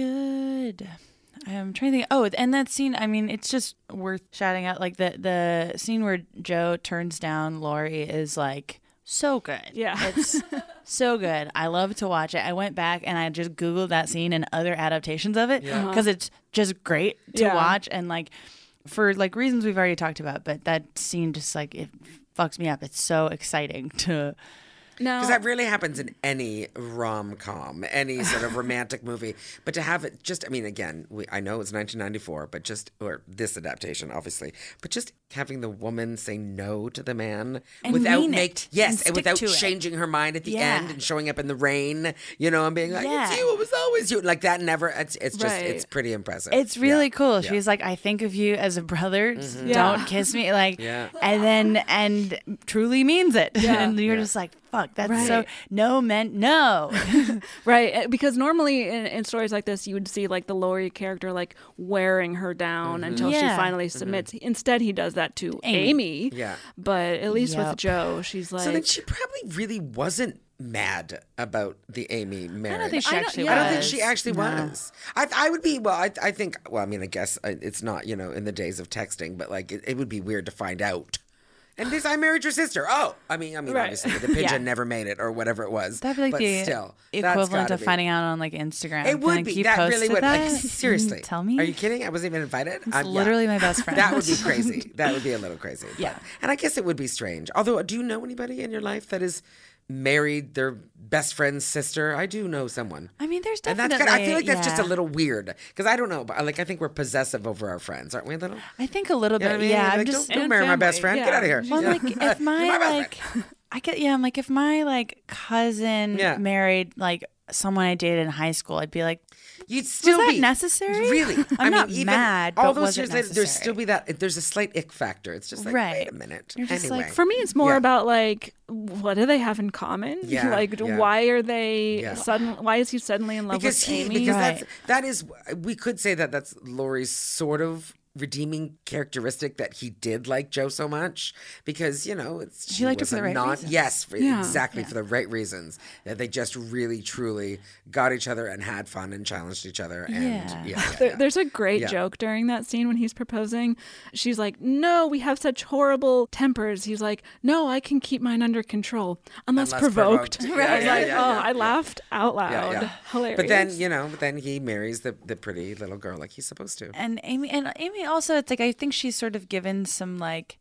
good. I'm trying to think. Oh, and that scene, I mean, it's just worth shouting out. Like the, the scene where Jo turns down Laurie is like so good. Yeah. It's so good. I love to watch it. I went back and I just Googled that scene and other adaptations of it Yeah. because it's just great to Yeah. watch. And like for like reasons we've already talked about, but that scene just like it fucks me up. It's so exciting to. No. Because that really happens in any rom-com, any sort of romantic movie. But to have it just, I mean, again, we, I know it's nineteen ninety-four, but just, or this adaptation, obviously, but just having the woman say no to the man And without mean make, it, yes, and and stick without to it. changing her mind at the Yeah. end and showing up in the rain, you know, and being like, Yeah. it's you, it was always you. Like that never, it's, it's just, Right. it's pretty impressive. It's really Yeah. cool. Yeah. She's like, I think of you as a brother. Just Mhm. Yeah. Don't kiss me. Like, Yeah. and then, and truly means it. Yeah. And you're Yeah. just like, fuck, that's Right. so, no, meant no. Right, uh, because normally in, in stories like this, you would see like the Laurie character like wearing her down until she Yeah. finally submits. Instead, he does that to Amy. Amy. Yeah. But at least Yep. with Jo, she's like, So then she probably really wasn't mad about the Amy marriage. I don't think she I don't- actually yeah. I don't think was. she actually No. was. I I would be well. I I think well. I mean, I guess uh, it's not you know in the days of texting, but like it, it would be weird to find out. And this, I married your sister. Oh, I mean, I mean, Right. obviously the pigeon Yeah. never made it or whatever it was. That'd be like but the still, that's equivalent gotta of be. finding out on like Instagram. It would Like, be. you That really posted would. Like, that? seriously, Tell me. Are you kidding? I wasn't even invited. It's I'm- yeah. literally my best friend. That would be crazy. That would be a little crazy. but- Yeah. and I guess it would be strange. Although, do you know anybody in your life that is married their best friend's sister? I do know someone. I mean, there's And definitely. that's kind of, I feel like that's just a yeah. little weird because I don't know, but like I think we're possessive over our friends, aren't we? A little. I think a little You know bit. what I mean? Yeah, Like, I'm just. don't, don't and marry my best family, friend. Get yeah. out of here. Well, Yeah. like if You're my, my best like, friend. I get yeah, I'm like if my like cousin Yeah. married like someone I dated in high school, I'd be like, You'd still that be necessary? Really? I'm I mean, not even mad, all but those was it years later, there's necessary? still be that. There's a slight ick factor. It's just like, Right. wait a minute. You're just anyway, like, for me, it's more Yeah. about like, what do they have in common? Yeah, like, yeah. why are they Yeah. sudden? Why is he suddenly in love because with he Amy? because Right. that's that is we could say that that's Laurie's sort of redeeming characteristic that he did like Jo so much because you know it's He liked her was for the a right non- reasons. yes for, Yeah. exactly Yeah. for the right reasons that they just really truly got each other and had fun and challenged each other and Yeah. yeah, yeah, There, yeah. There's a great Yeah. joke during that scene when he's proposing. She's like, "No, we have such horrible tempers." He's like, "No, I can keep mine under control unless, Unless provoked." provoked. I Yeah, was yeah, like, yeah, "Oh, yeah, I yeah. laughed out loud." Yeah, yeah. Hilarious. But then you know, but then he marries the the pretty little girl like he's supposed to. and Amy and Amy also, it's like I think she's sort of given some like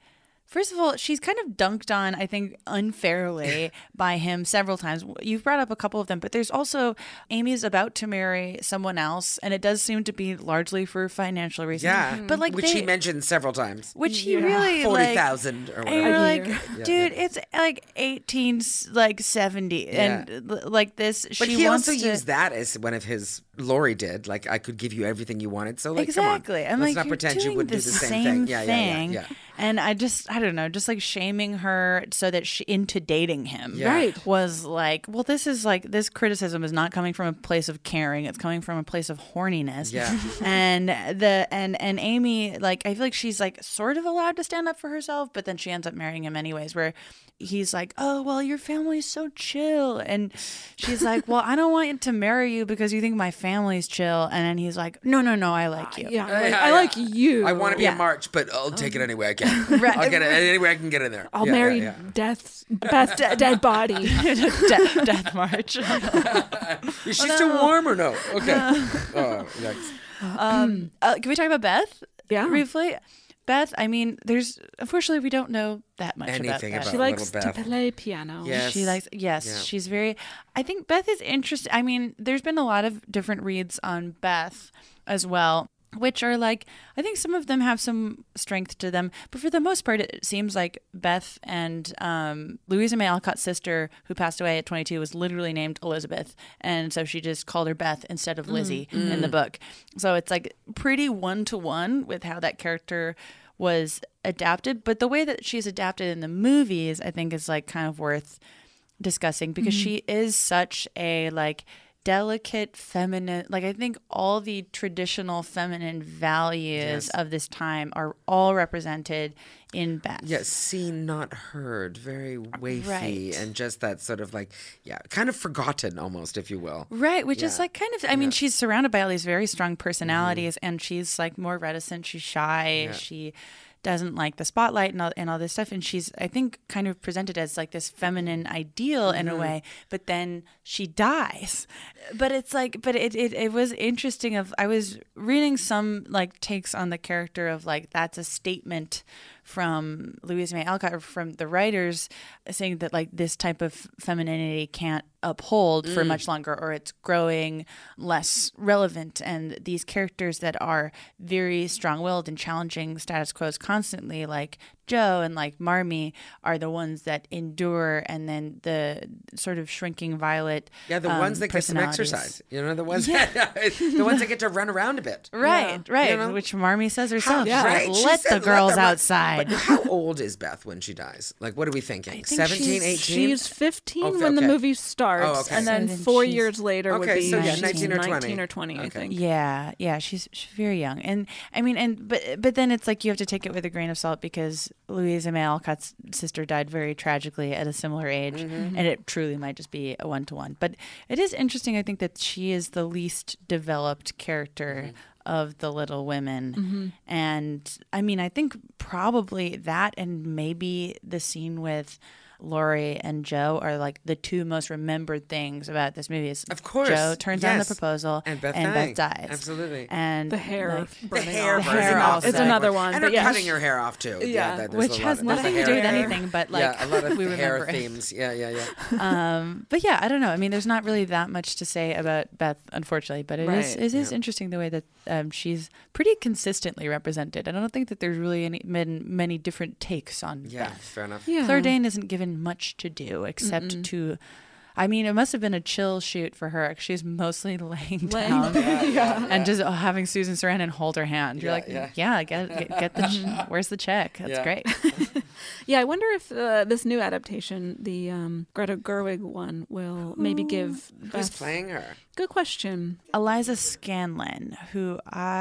First of all, she's kind of dunked on, I think, unfairly by him several times. You've brought up a couple of them, but there's also Amy's about to marry someone else, and it does seem to be largely for financial reasons. Yeah, but like which they, he mentioned several times. Which he Yeah. really forty like, thousand or and whatever. you're like, Yeah, dude, yeah. it's like eighteen, like seventy, Yeah. and l- like this. But she he wants also to, used that as one of his. Lori did like I could give you everything you wanted. So like, exactly. come on. I'm Let's like, not you're pretend doing you would the do the same, same thing. Yeah, yeah, thing. yeah, yeah. And I just, I don't know, just like shaming her so that she into dating him, Yeah. Right. was like, well, this is like this criticism is not coming from a place of caring; it's coming from a place of horniness. Yeah. and the and and Amy, like, I feel like she's like sort of allowed to stand up for herself, but then she ends up marrying him anyways. Where he's like, oh well, your family's so chill, and she's like, well, I don't want to marry you because you think my family's chill, and then he's like, no, no, no, I like you. Yeah, Yeah, like, yeah, I yeah. like you. I want to be Yeah. in March, but I'll take it any way I can. Right. I'll get it any way I can get in there. I'll Yeah, marry yeah, Death's Beth's de- dead body. death, death march. yeah. Is she still warm or no? Okay. Oh, yikes. Um, uh, can we talk about Beth? Yeah. Briefly. Beth, I mean, there's unfortunately we don't know that much Anything about Beth. about She little likes to Beth. play piano. Yes. She likes, yes, Yeah. she's very. I think Beth is interesting. I mean, there's been a lot of different reads on Beth as well, which are like, I think some of them have some strength to them, but for the most part, it seems like Beth and um, Louisa May Alcott's sister, who passed away at twenty-two, was literally named Elizabeth, and so she just called her Beth instead of Lizzie in the book. So it's like pretty one to one with how that character was adapted, but the way that she's adapted in the movies, I think, is like kind of worth discussing because she is such a like delicate feminine, like I think all the traditional feminine values Yes. of this time are all represented in Beth. Yeah, seen, not heard, very wafy, Right. and just that sort of like, yeah, kind of forgotten almost, if you will. Right, which is Yeah. like kind of, I mean, Yeah. she's surrounded by all these very strong personalities and she's like more reticent, she's shy, Yeah. she doesn't like the spotlight and all, and all this stuff. And she's, I think, kind of presented as like this feminine ideal in a way, but then she dies. But it's like, but it, it, it was interesting of, I was reading some like takes on the character of like, that's a statement from Louisa May Alcott or from the writers saying that like this type of femininity can't uphold for Mm. much longer or it's growing less relevant, and these characters that are very strong-willed and challenging status quos constantly like Joe and like Marmee are the ones that endure, and then the sort of shrinking Violet Yeah, the um, ones that get some personalities. exercise. You know, the ones Yeah. that, the ones that get to run around a bit. Right, right. You know? Which Marmee says herself. How- She's like, right? She let said, the girls them run." outside. But how old is Beth when she dies? Like, what are we thinking? think seventeen, she's- eighteen? She's fifteen Okay, when the okay. movie starts, Oh, okay. and then So then four she's- years later would Okay, be so yeah, she's nineteen or twenty. nineteen or twenty, I Okay. think. Yeah, yeah, she's she's very young, and I mean, and but but then it's like you have to take it with a grain of salt because Louisa May Alcott's sister died very tragically at a similar age, Mm-hmm. and it truly might just be a one to one. But it is interesting, I think, that she is the least developed character Mm-hmm. of the Little Women, Mm-hmm. and I mean, I think probably that, and maybe the scene with Lori and Joe are like the two most remembered things about this movie. Is Of course, Joe turns down the yes. proposal And Beth and dying. Beth dies. Absolutely. And The hair like, The burning hair off. burning hair off. also. It's another one, And but her yeah. cutting her hair off, too. Yeah. that- there's which a has lot, there's nothing a to do with hair- anything, but like yeah, a lot of we hair remember it. themes. Yeah, yeah, yeah. Um, but yeah, I don't know. I mean, there's not really that much to say about Beth, unfortunately. But it is Right. it is Yeah. interesting the way that um, she's pretty consistently represented. I don't think that there's really any many, many different takes on Yeah, Beth. fair enough. Yeah. Claire Danes isn't given much to do except to. I mean, it must have been a chill shoot for her. 'Cause she's mostly laying Laying down down, yeah. and just oh, having Susan Sarandon hold her hand. You're Yeah, like, yeah. yeah, get, get get the ch- where's the check? That's Yeah. great. Yeah, I wonder if uh, this new adaptation, the um, Greta Gerwig one, will maybe give Who's Beth. playing her? Good question. Eliza Scanlon, who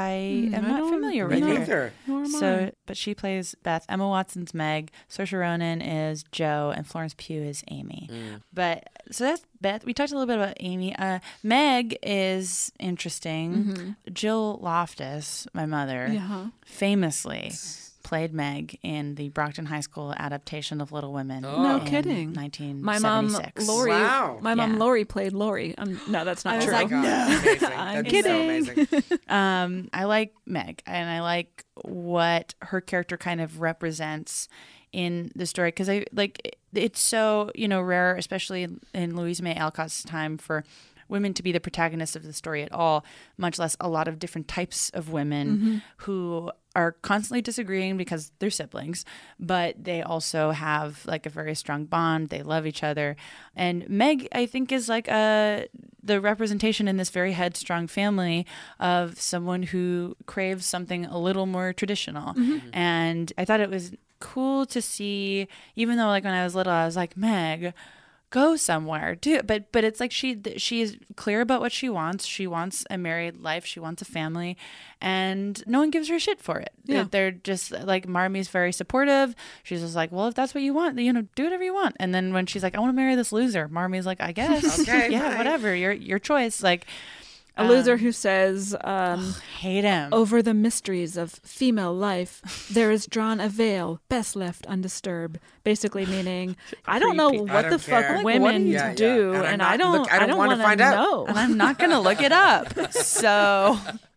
I Hmm, am I not don't familiar Me with. her. neither. Nor am So, I. but she plays Beth. Emma Watson's Meg. Saoirse Ronan is Joe, and Florence Pugh is Amy. Mm. But so that's Beth. We talked a little bit about Amy. Uh, Meg is interesting. Jill Loftus, my mother, Yeah. famously played Meg in the Brockton High School adaptation of Little Women. No in kidding. nineteen My mom, seventy-six. Lori. Wow. My mom, Yeah. Lori, played Lori. Um, no, that's not I was true. like, God, no. amazing. I'm That's kidding. so amazing. Um, I like Meg, and I like what her character kind of represents in the story because I like it's so, you know, rare, especially in, in Louisa May Alcott's time, for women to be the protagonists of the story at all, much less a lot of different types of women mm-hmm. who are constantly disagreeing because they're siblings, but they also have like a very strong bond. They love each other. And Meg, I think, is like a, the representation in this very headstrong family of someone who craves something a little more traditional. Mm-hmm. And I thought it was cool to see, even though like when I was little, I was like, Meg, go somewhere, do it. But but it's like she she is clear about what she wants. She wants a married life. She wants a family, and no one gives her shit for it. Yeah. They're just like, Marmie's very supportive. She's just like, well, if that's what you want, you know, do whatever you want. And then when she's like, I want to marry this loser, Marmie's like, I guess, okay, yeah, bye. whatever, your your choice. Like. A loser um, who says, um, hate him. Over the mysteries of female life, there is drawn a veil best left undisturbed. Basically meaning, I don't know what don't the care. fuck Like, women you, yeah, do, yeah. And, and not, I don't, look, I don't, don't want to find know. out. And I'm not going to look it up. So...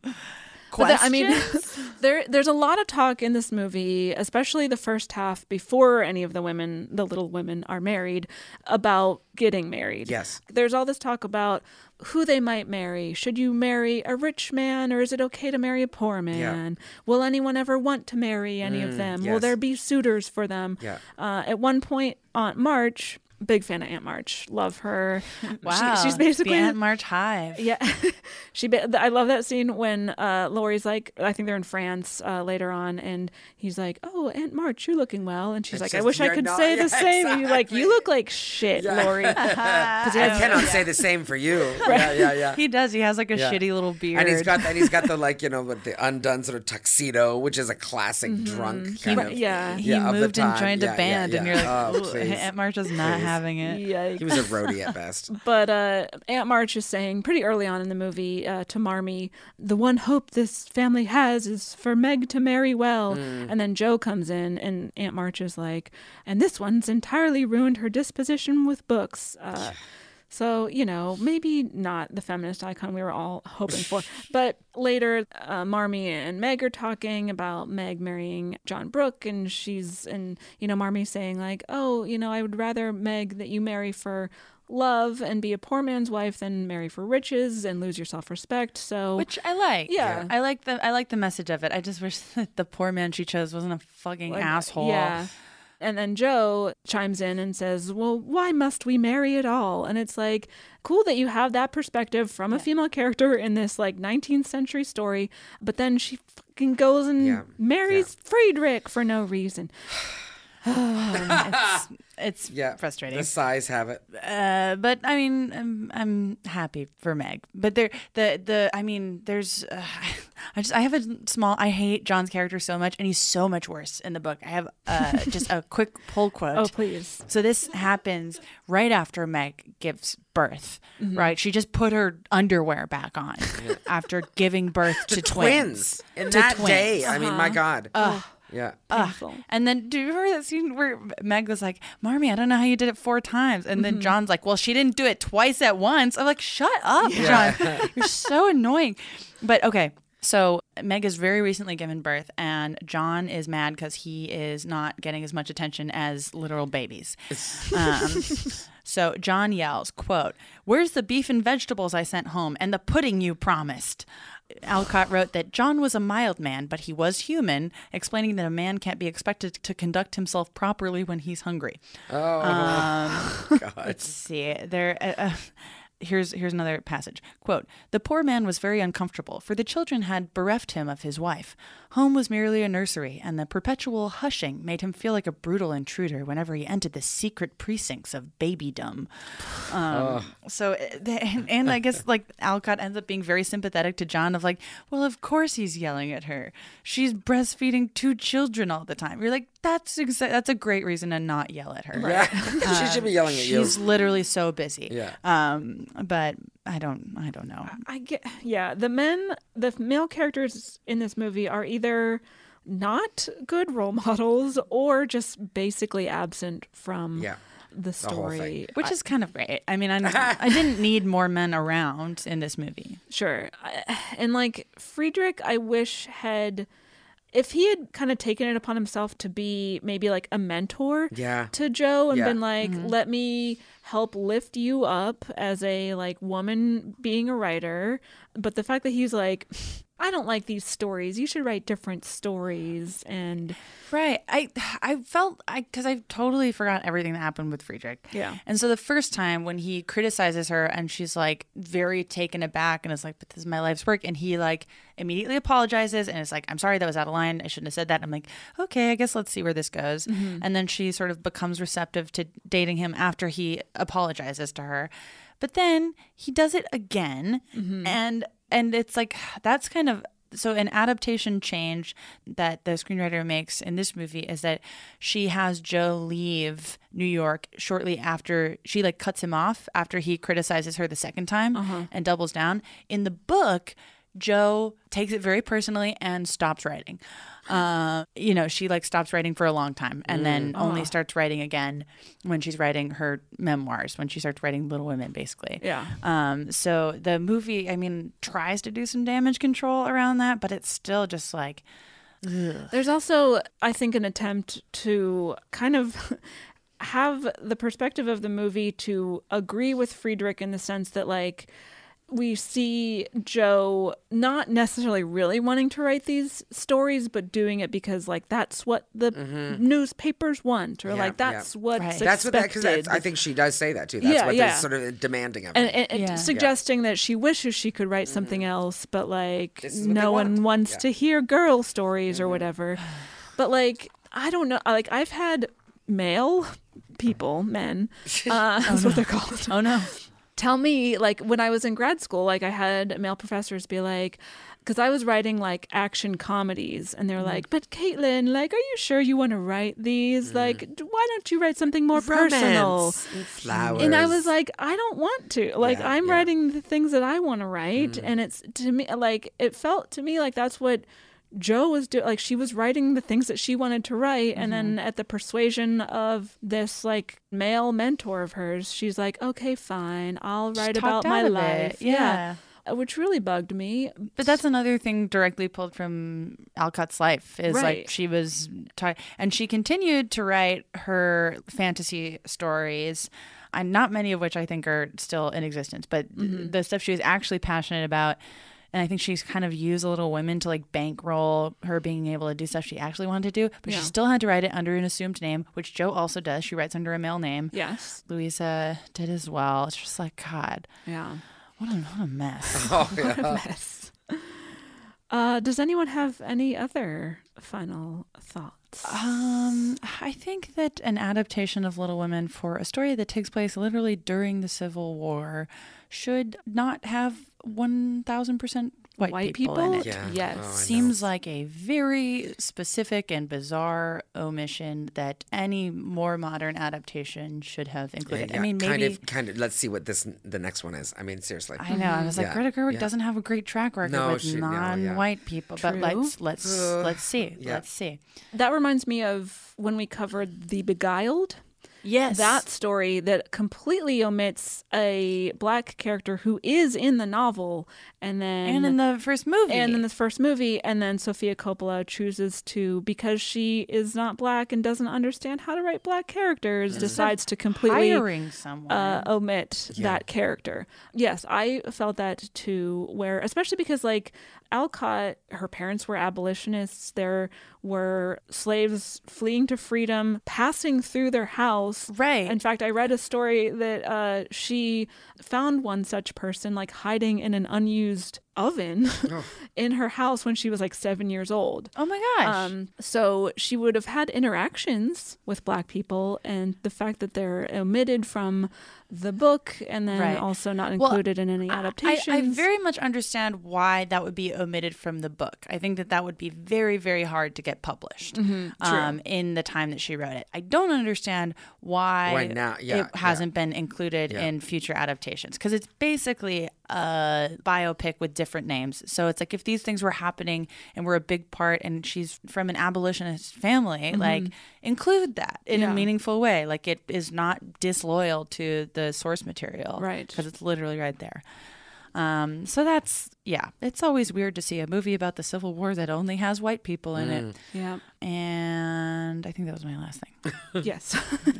But the, I mean, there there's a lot of talk in this movie, especially the first half, before any of the women, the little women, are married, about getting married. Yes. There's all this talk about who they might marry. Should you marry a rich man, or is it okay to marry a poor man? Yeah. Will anyone ever want to marry any mm, of them? Yes. Will there be suitors for them? Yeah. Uh, at one point, Aunt March... Big fan of Aunt March. Love her. Wow. She, she's basically the Aunt March hive. Yeah. she. I love that scene when uh, Laurie's like, I think they're in France uh, later on, and he's like, "Oh, Aunt March, you're looking well," and she's it's like, "I wish I could not, say yeah, the same." Exactly. And you're like, "You look like shit, yeah. Laurie." I cannot yeah. say the same for you. Right. Yeah, yeah, yeah. He does. He has like a yeah. shitty little beard, and he's got and he's got the like you know with the undone sort of tuxedo, which is a classic mm-hmm. drunk kind he, of. Yeah. He yeah, moved and joined yeah, a band, yeah, and yeah. you're like, oh, ooh, Aunt March is not please. having it. Yeah. He was a roadie at best. But uh, Aunt March is saying pretty early on in the movie uh, to Marmee, the one hope this family has is for Meg to marry well. Mm. And then Joe comes in, and Aunt March is like, and this one's entirely ruined her disposition with books. Uh, so, you know, maybe not the feminist icon we were all hoping for. But later, uh, Marmee and Meg are talking about Meg marrying John Brooke, and she's, and, you know, Marmee's saying like, oh, you know, I would rather, Meg, that you marry for love and be a poor man's wife than marry for riches and lose your self-respect. So, which I like. Yeah. I like the I like the message of it. I just wish that the poor man she chose wasn't a fucking like, asshole. Yeah. And then Joe chimes in and says, well, why must we marry at all? And it's like, cool that you have that perspective from yeah. a female character in this like nineteenth century story, but then she fucking goes and yeah. marries yeah. Friedrich for no reason. it's it's yeah, frustrating. The size have it. Uh, but I mean, I'm I'm happy for Meg. But there, the the I mean, there's uh, I just I have a small. I hate John's character so much, and he's so much worse in the book. I have uh, just a quick pull quote. Oh, please. So this happens right after Meg gives birth. Mm-hmm. Right, she just put her underwear back on yeah. after giving birth to, to twins. twins. In to that twins. day, Uh-huh. I mean, my God. Uh, Yeah. Painful. Uh, and then do you remember that scene where Meg was like, Marmee, I don't know how you did it four times. And then mm-hmm. John's like, well, she didn't do it twice at once. I'm like, shut up, yeah. John. You're so annoying. But okay. So Meg has very recently given birth, and John is mad because he is not getting as much attention as literal babies. um, so John yells, quote, where's the beef and vegetables I sent home and the pudding you promised? Alcott wrote that John was a mild man, but he was human, explaining that a man can't be expected to conduct himself properly when he's hungry. Oh, um, God. Let's see. There. Uh, uh, Here's here's another passage. Quote, the poor man was very uncomfortable, for the children had bereft him of his wife. Home was merely a nursery, and the perpetual hushing made him feel like a brutal intruder whenever he entered the secret precincts of babydom. Um, oh. So, and, and I guess like Alcott ends up being very sympathetic to John of like, well, of course he's yelling at her. She's breastfeeding two children all the time. You're like, that's exa- that's a great reason to not yell at her. Yeah. Um, she should be yelling at you. She's literally so busy. Yeah. Um, but I don't, I don't know. I get, yeah. The men, the male characters in this movie are either not good role models or just basically absent from yeah. the story, the which I, is kind of great. I mean, I, I didn't need more men around in this movie. Sure, I, and like Friedrich, I wish had. if he had kind of taken it upon himself to be maybe like a mentor yeah. to Joe and yeah. been like, Mm-hmm. let me help lift you up as a like woman being a writer. But the fact that he's like, I don't like these stories. You should write different stories. And right. I I felt I because I totally forgot everything that happened with Friedrich. Yeah. And so the first time when he criticizes her and she's like very taken aback and is like, but this is my life's work. And he like immediately apologizes and is like, I'm sorry, that was out of line. I shouldn't have said that. I'm like, okay, I guess let's see where this goes. Mm-hmm. And then she sort of becomes receptive to dating him after he apologizes to her. But then he does it again. Mm-hmm. And and it's like, that's kind of, so an adaptation change that the screenwriter makes in this movie is that she has Joe leave New York shortly after, she like cuts him off after he criticizes her the second time Uh-huh. and doubles down. In the book, Joe takes it very personally and stops writing. Uh, you know, she like stops writing for a long time and Mm. then only Oh. starts writing again when she's writing her memoirs, when she starts writing Little Women, basically. Yeah. Um, so the movie, I mean, tries to do some damage control around that, but it's still just like, ugh. There's also, I think, an attempt to kind of have the perspective of the movie to agree with Friedrich in the sense that, like, we see Joe not necessarily really wanting to write these stories, but doing it because, like, that's what the Mm-hmm. newspapers want, or Yeah, like that's yeah. what's Right. expected. That's what that, because I think she does say that too. That's Yeah, what yeah. they're sort of demanding of her. and, and, and Yeah. suggesting that she wishes she could write something else, but like This is what they no one want. wants Yeah. to hear girl stories or whatever. But like I don't know, like I've had male people, men, uh, that's what they're called. Oh no. Tell me, like when I was in grad school, like I had male professors be like, because I was writing like action comedies, and they're like, "But Caitlin, like, are you sure you want to write these? Like, d- why don't you write something more personal?" Romance and flowers. And I was like, I don't want to. Like, Yeah, I'm yeah. writing the things that I want to write, and it's to me like it felt to me like that's what Joe was doing. Like she was writing the things that she wanted to write, and then at the persuasion of this like male mentor of hers, she's like, "Okay, fine, I'll write about talked my out of life." it, yeah. Uh, which really bugged me. But that's another thing directly pulled from Alcott's life is Right. like she was, t- and she continued to write her fantasy stories, and not many of which I think are still in existence, but Mm-hmm. the stuff she was actually passionate about. And I think she's kind of used Little Women to like bankroll her being able to do stuff she actually wanted to do, but Yeah. she still had to write it under an assumed name, which Joe also does. She writes under a male name. Yes. Louisa did as well. It's just like, God, Yeah. what a, what a mess. oh, yeah. What a mess. Uh, does anyone have any other final thoughts? Um, I think that an adaptation of Little Women for a story that takes place literally during the Civil War should not have one thousand percent white, White people, people? in it. Yeah. Yes. Oh, I know. Seems like a very specific and bizarre omission that any more modern adaptation should have included. Yeah, I mean, maybe kind of, kind of. Let's see what this the next one is. I mean, seriously. I know. I was like, Yeah, Greta Gerwig yeah. doesn't have a great track record No, with she- no, yeah. non-white people, but True. let's let's Uh, let's see. yeah. Let's see. That reminds me of when we covered The Beguiled. Yes, That story that completely omits a black character who is in the novel, and then and in the first movie, and in the first movie, and then Sofia Coppola chooses to, because she is not black and doesn't understand how to write black characters, decides to completely hiring someone. uh, omit that character. Yes, I felt that too, where, especially because like Alcott, her parents were abolitionists. There were slaves fleeing to freedom, passing through their house. Right. In fact, I read a story that uh, she found one such person like hiding in an unused oven in her house when she was like seven years old. Oh my gosh. Um, so she would have had interactions with black people, and the fact that they're omitted from the book and then Right. also not Well, included in any I- adaptations. I, I very much understand why that would be omitted from the book. I think that that would be very, very hard to get published Mm-hmm. um, in the time that she wrote it. I don't understand why, Why now- yeah, it hasn't been included Yeah. in future adaptations, because it's basically a biopic with different names. So it's like if these things were happening and were a big part and she's from an abolitionist family, like include that in Mm-hmm. Yeah. a meaningful way. Like it is not disloyal to the source material. Right. Because it's literally right there. Um, so that's, yeah, it's always weird to see a movie about the Civil War that only has white people in Mm. it. Yeah. And I think that was my last thing. Yes.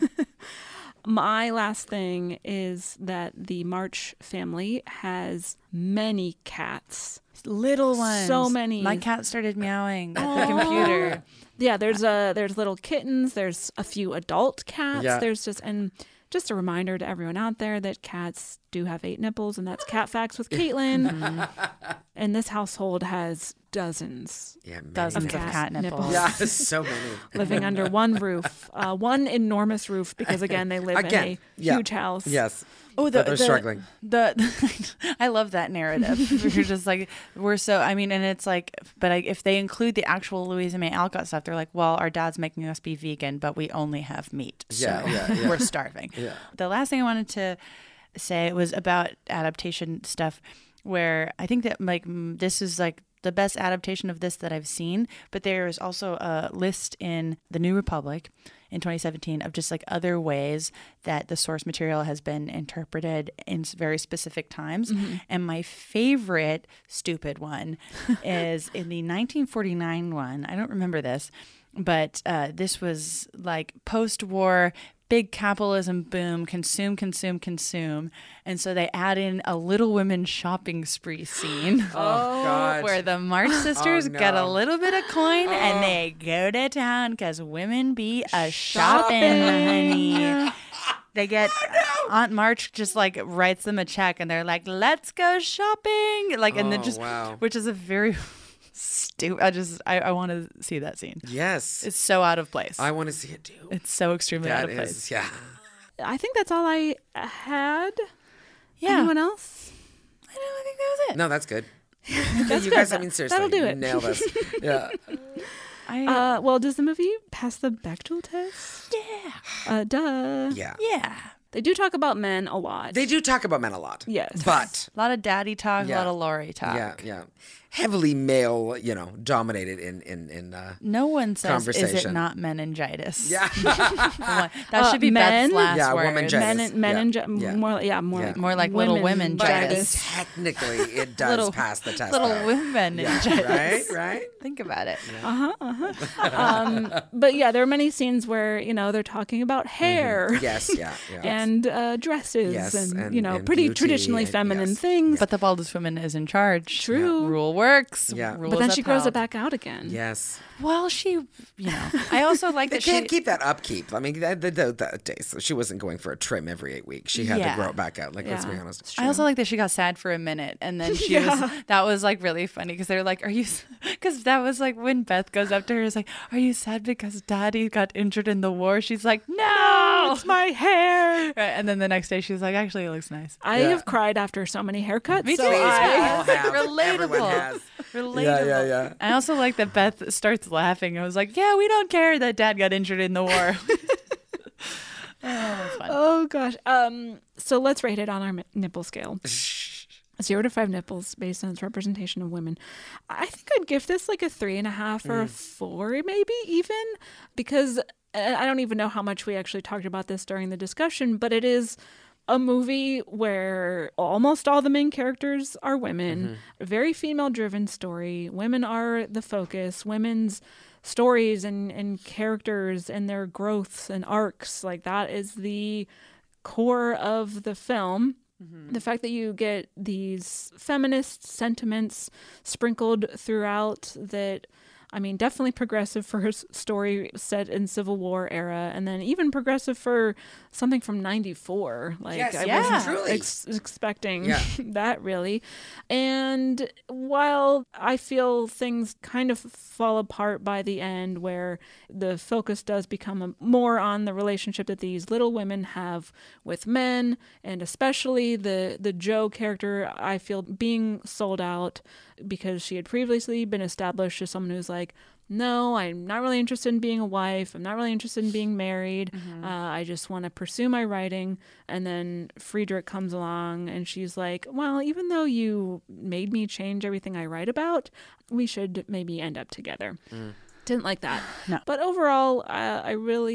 My last thing is that the March family has many cats. Little ones. So many. My cat started meowing at the computer. Yeah, there's a there's little kittens, there's a few adult cats. Yeah. There's just and just a reminder to everyone out there that cats do have eight nipples, and that's Cat Facts with Caitlin. And this household has dozens, Yeah, many, Dozens of of cat, cat nipples. Yeah, so many. living under one roof, uh, one enormous roof, because again they live Again, in a yeah. huge house. Yes. Oh, the, But they're the, struggling. The, I love that narrative. We're just like, we're so, I mean, and it's like, but I, if they include the actual Louisa May Alcott stuff, they're like, well, our dad's making us be vegan, but we only have meat. So Yeah, yeah, yeah. we're starving. Yeah. The last thing I wanted to say was about adaptation stuff, where I think that like mm, this is like the best adaptation of this that I've seen, but there is also a list in the New Republic in twenty seventeen of just like other ways that the source material has been interpreted in s- very specific times. Mm-hmm. And my favorite stupid one is in the nineteen forty-nine one. I don't remember this, but uh, this was like post-war big capitalism boom, consume, consume, consume. And so they add in a Little Women shopping spree scene. Oh, God. Where the March sisters Oh, no. get a little bit of coin and Oh. they go to town because women be a shopping, honey. They get Aunt March just like writes them a check and they're like, let's go shopping. Like, and then Oh, just, wow. which is a very stupid, I just, I, I want to see that scene. Yes. It's so out of place. I want to see it too. It's so extremely out That of place. is, yeah. I think that's all I had. Yeah. Anyone else? I know, I think that was it. No, that's good. That's you good. guys, I mean, seriously, That'll do you it. nailed us. Yeah. I, Uh, well, does the movie pass the Bechdel test? yeah. Uh, duh. Yeah. Yeah. They do talk about men a lot. They do talk about men a lot. Yes. But, A lot of daddy talk, Yeah. a lot of Lori talk. yeah, yeah. Heavily male, you know, dominated in, in, in, uh, No one says, is it Conversation. not meningitis? yeah. That Uh, should be men? Beth's last Yeah, word. womangitis. men and men Yeah. and Yeah. more yeah more Yeah. like More like little women but Gitis. technically, it does Little- pass the test. Little though. women Yeah, meningitis. right, right. Think about it. um but yeah, there are many scenes where, you know, they're talking about hair Yes, yeah, yeah. and uh dresses Yes, and, and- you know, and pretty beauty traditionally and- feminine yes, things. But the baldest woman is in charge. True. Rule works. Yeah. Rules but then she grows upheld. it back out again. Yes. Well, she, you know, I also like They that can't she. keep that upkeep. I mean, that, that, that, that day, so she wasn't going for a trim every eight weeks. She had Yeah. to grow it back out. Like, let's be Yeah. honest. I also like that she got sad for a minute, and then she was. That was like really funny because they're like, "Are you?" Because that was like when Beth goes up to her, is like, "Are you sad because Daddy got injured in the war?" She's like, "No, It's my hair. Right, and then the next day she's like, "Actually, it looks nice." I Yeah. have cried after so many haircuts. Me so too. We all I, have. Relatable. Everyone has. Relatable. Yeah, yeah, yeah. I also like that Beth starts laughing. I was like, "Yeah, we don't care that Dad got injured in the war." Oh, that's fun. oh gosh. Um. So let's rate it on our mi- nipple scale. Zero to five nipples based on its representation of women. I think I'd give this like a three and a half or a four, maybe even, because uh, I don't even know how much we actually talked about this during the discussion, but it is a movie where almost all the main characters are women. A very female-driven story. Women are the focus. Women's stories and, and characters and their growths and arcs, like that is the core of the film. The fact that you get these feminist sentiments sprinkled throughout that, I mean, definitely progressive for his story set in Civil War era, and then even progressive for something from ninety-four. Like, Yes, I yeah. wasn't Truly. ex- expecting Yeah. that, really. And while I feel things kind of fall apart by the end, where the focus does become a, more on the relationship that these little women have with men, and especially the, the Jo character, I feel being sold out because she had previously been established as someone who's like, no, I'm not really interested in being a wife. I'm not really interested in being married. Uh, I just want to pursue my writing. And then Friedrich comes along and she's like, well, even though you made me change everything I write about, we should maybe end up together. Didn't like that. No. But overall, uh, I really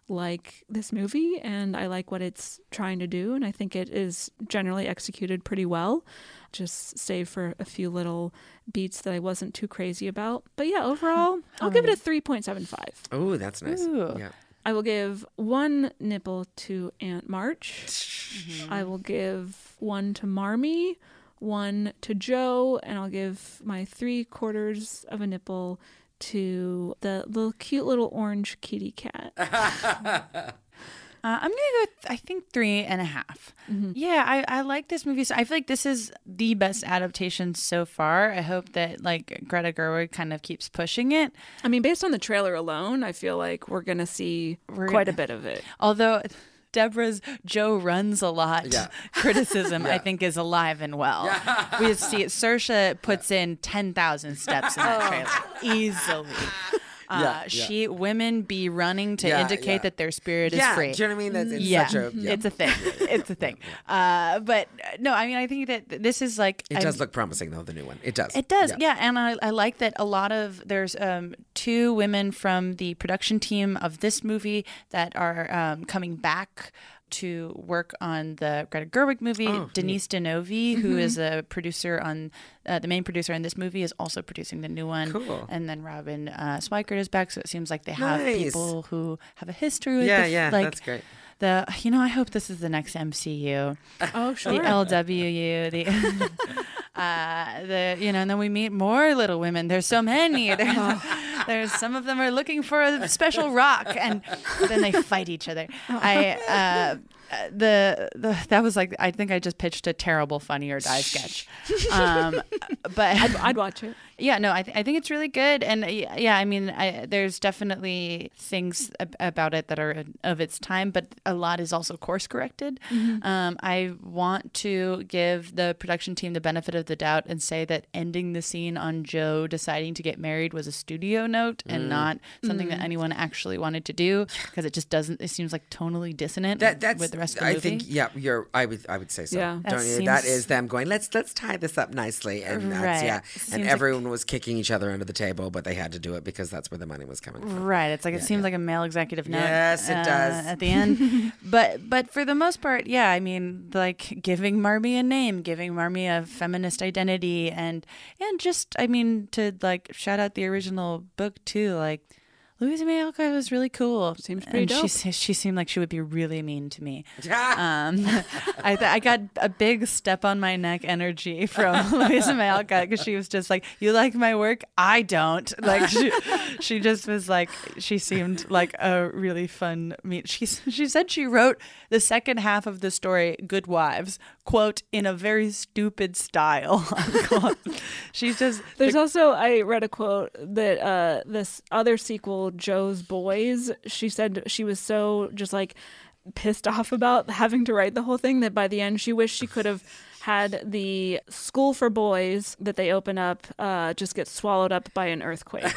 like this movie, and I like what it's trying to do, and I think it is generally executed pretty well, just save for a few little beats that I wasn't too crazy about. But yeah, overall, I'll give it a three point seven five. Oh, that's nice. Ooh. Yeah. I will give one nipple to Aunt March. Mm-hmm. I will give one to Marmee, one to Joe, and I'll give my three quarters of a nipple to the little cute little orange kitty cat. Uh, I'm going to go with, I think, three and a half. Mm-hmm. Yeah, I, I like this movie. So I feel like this is the best adaptation so far. I hope that, like, Greta Gerwig kind of keeps pushing it. I mean, based on the trailer alone, I feel like we're going to see we're, quite a bit of it. Although Deborah's Joe runs a lot yeah. criticism, yeah. I think, is alive and well. Yeah. We see Saoirse puts in ten thousand steps in that trailer, easily. Uh, yeah, yeah. She women be running to yeah, indicate yeah. that their spirit is yeah, free. Do you know what I mean? That's it's yeah. such a yeah. It's a thing. It's a thing. Uh, but no, I mean, I think that this is like it I'm, does look promising though. The new one, it does. It does, yeah. yeah. And I, I like that a lot of there's um, two women from the production team of this movie that are um, coming back to work on the Greta Gerwig movie. Oh, Denise neat. Denovi, who mm-hmm. is a producer on uh, the main producer in this movie, is also producing the new one. Cool. And then Robin uh, Swikert is back, so it seems like they have nice. people who have a history with yeah, the, yeah, like, that's great. The you know I hope this is the next M C U. Oh sure. The L W U. The uh, the you know and then we meet more Little Women. There's so many. There's, there's some of them are looking for a special rock, and then they fight each other. I uh, the the that was like I think I just pitched a terrible Funny or Die sketch. Um, but I'd, I'd watch it. Yeah, no, I, th- I think it's really good. And yeah, I mean, I, there's definitely things ab- about it that are of its time, but a lot is also course corrected. Mm-hmm. Um, I want to give the production team the benefit of the doubt and say that ending the scene on Joe deciding to get married was a studio note and mm. not something mm. that anyone actually wanted to do, because it just doesn't, it seems like tonally dissonant that, that's, with the rest of the I movie. think, yeah, you're, I would, I would say so. Yeah. Don't That you? seems- That is them going, let's, let's tie this up nicely. And that's, Right. yeah. Seems And like- everyone was kicking each other under the table, but they had to do it because that's where the money was coming from. Right. It's like it Yeah, seems yeah. like a male executive note. Yes, it uh, does. At the end. but but for the most part, yeah, I mean, like giving Marmee a name, giving Marmee a feminist identity, and and just I mean to like shout out the original book too, like Louisa May Alcott was really cool. Seems pretty and dope. She, she seemed like she would be really mean to me. um, I, th- I got a big step on my neck energy from Louisa May Alcott because she was just like, you like my work? I don't. Like she, she just was like, she seemed like a really fun meet. She, she said she wrote the second half of the story, Good Wives, quote, in a very stupid style. She's just... There's the- also, I read a quote that uh, this other sequel, Joe's Boys, she said she was so just like pissed off about having to write the whole thing that by the end she wished she could have had the school for boys that they open up uh, just get swallowed up by an earthquake.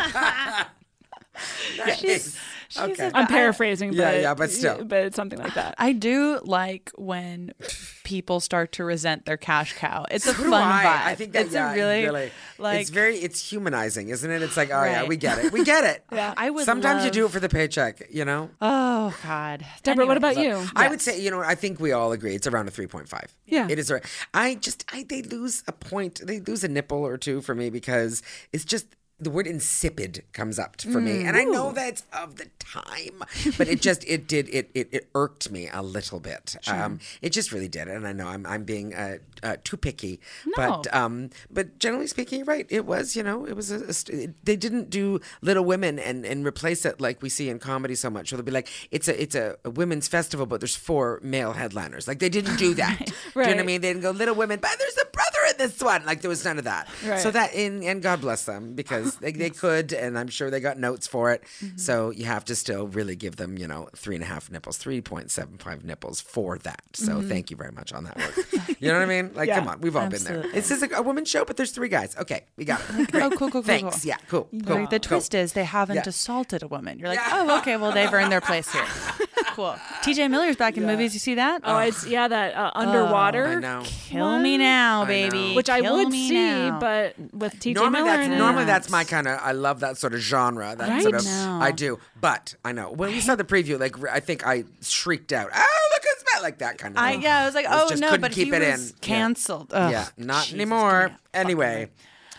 She's, she's Okay. a- I'm paraphrasing, Yeah, but yeah, but still. but it's something like that. I do like when people start to resent their cash cow. It's a So do fun I. vibe. I think that it's yeah, a really, really like it's very it's humanizing, isn't it? It's like, oh yeah, Right. we get it, we get it. Yeah, I would Sometimes you love- do it for the paycheck, you know. Oh God, Deborah, what about Anyways. you? I would say, you know, I think we all agree it's around a three point five. Yeah. It is. a- I just, I they lose a point, they lose a nipple or two for me because it's just. The word insipid comes up for me, and I know that's of the time, but it just it did it it, it irked me a little bit. Um, it just really did, and I know I'm I'm being uh, uh, too picky, No. but um, but generally speaking, you're right. It was you know it was a, a st- they didn't do Little Women and, and replace it like we see in comedy so much. So they'll be like it's a it's a, a women's festival, but there's four male headliners. Like they didn't do that. Do you know what I Right. mean? They didn't go Little Women, but there's a brother in this one. Like there was none of that. Right. So that in and God bless them because they, they could, and I'm sure they got notes for it. Mm-hmm. So you have to still really give them, you know, three and a half nipples, three point seven five nipples for that. So Mm-hmm. thank you very much on that work. You know what I mean? Like, Yeah, come on, we've all been there. absolutely. This is a, a women's show, but there's three guys. Okay, we got it. Great. Oh, cool, cool, cool, Thanks. cool. Yeah, cool. cool Like, the cool. twist is they haven't Yeah. assaulted a woman. You're like, Yeah. oh, okay, well they've earned their place here. cool. T J Miller's back in Yeah. movies. You see that? Oh, it's yeah, that uh, underwater. I know. Kill me now, baby. Which I Kill would me see, now. but with T J Normally Miller that's in it. normally that's my kind of. I love that sort of genre. That Right? sort of. No. I do, but I know when we saw the preview, like I think I shrieked out, "Oh, look who's back!" Like that kind of. I, thing. yeah, I was like, Was oh just no, couldn't but keep he it was in. canceled. Yeah, Ugh, yeah not Jesus, anymore. give me a Anyway.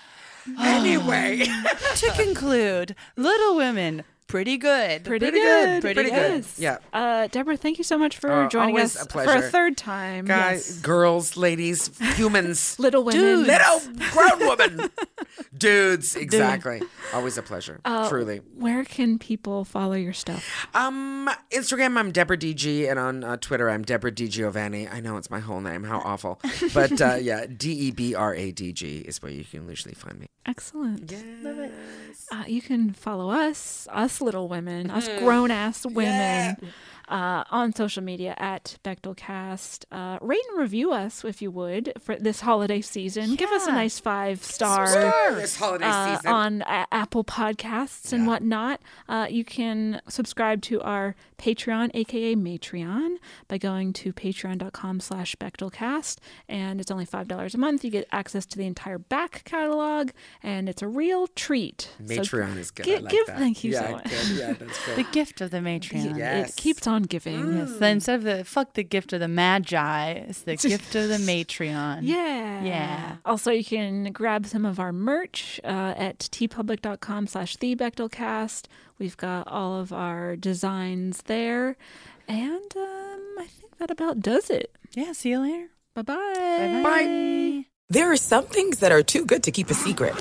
Anyway. To conclude, Little Women, pretty good. Pretty, Pretty good. good, pretty good. Yes. Yeah. Uh, Deborah, thank you so much for Oh, joining always us a for a pleasure. third time. Guys, Yes. girls, ladies, humans, Little women. Dudes. little grown women, dudes. Exactly. Always a pleasure. Uh, Truly. Where can people follow your stuff? Um, Instagram, I'm Deborah D G, and on uh, Twitter, I'm Deborah D Giovanni. I know it's my whole name. How awful. But uh, yeah, D E B R A D G is where you can usually find me. Excellent. Yes. Love it. Uh, you can follow us, us little women, us grown ass women, uh, on social media at Bechtelcast. Uh, rate and review us if you would for this holiday season. Give us a Yeah. nice five star. Star this holiday Uh, season. on a- Apple Podcasts and whatnot. Uh, you can subscribe to our Patreon, aka Matreon, by going to patreon.com slash Bechtelcast. And it's only five dollars a month. You get access to the entire back catalog, and it's a real treat. So Matreon is good. gi- I like give, that. Thank you yeah, so much. Good. Yeah, that's The good. gift of the Matreon. Yes. It keeps on giving. Yes. Then instead of the fuck the gift of the Magi, it's the gift of the Matreon. Yeah. Yeah. Also, you can grab some of our merch uh, at tpublic.com slash the Bechtelcast. We've got all of our designs there. And um, I think that about does it. Yeah, see you later. Bye-bye. Bye. There are some things that are too good to keep a secret.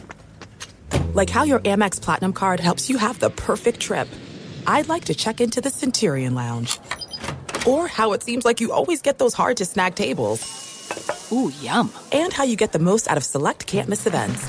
Like how your Amex Platinum card helps you have the perfect trip. I'd like to check into the Centurion Lounge. Or how it seems like you always get those hard-to-snag tables. Ooh, yum. And how you get the most out of select can't-miss events.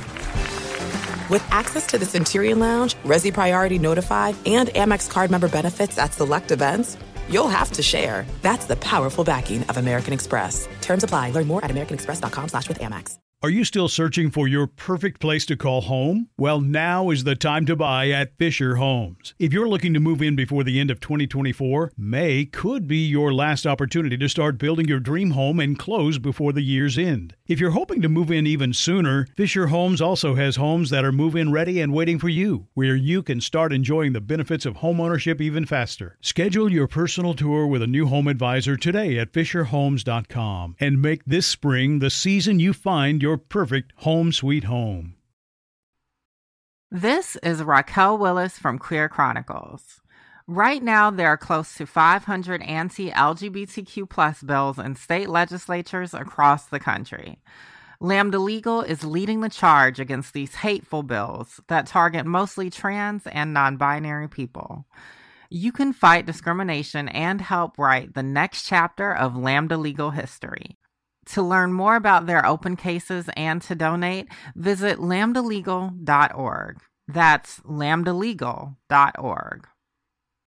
With access to the Centurion Lounge, Resi Priority Notified, and Amex card member benefits at select events, you'll have to share. That's the powerful backing of American Express. Terms apply. Learn more at americanexpress.com slash with Amex. Are you still searching for your perfect place to call home? Well, now is the time to buy at Fisher Homes. If you're looking to move in before the end of twenty twenty-four, May could be your last opportunity to start building your dream home and close before the year's end. If you're hoping to move in even sooner, Fisher Homes also has homes that are move-in ready and waiting for you, where you can start enjoying the benefits of homeownership even faster. Schedule your personal tour with a new home advisor today at fisher homes dot com and make this spring the season you find your Your perfect home sweet home. This is Raquel Willis from Queer Chronicles. Right now, there are close to five hundred anti-L G B T Q plus bills in state legislatures across the country. Lambda Legal is leading the charge against these hateful bills that target mostly trans and non-binary people. You can fight discrimination and help write the next chapter of Lambda Legal history. To learn more about their open cases and to donate, visit lambda legal dot org. That's lambda legal dot org.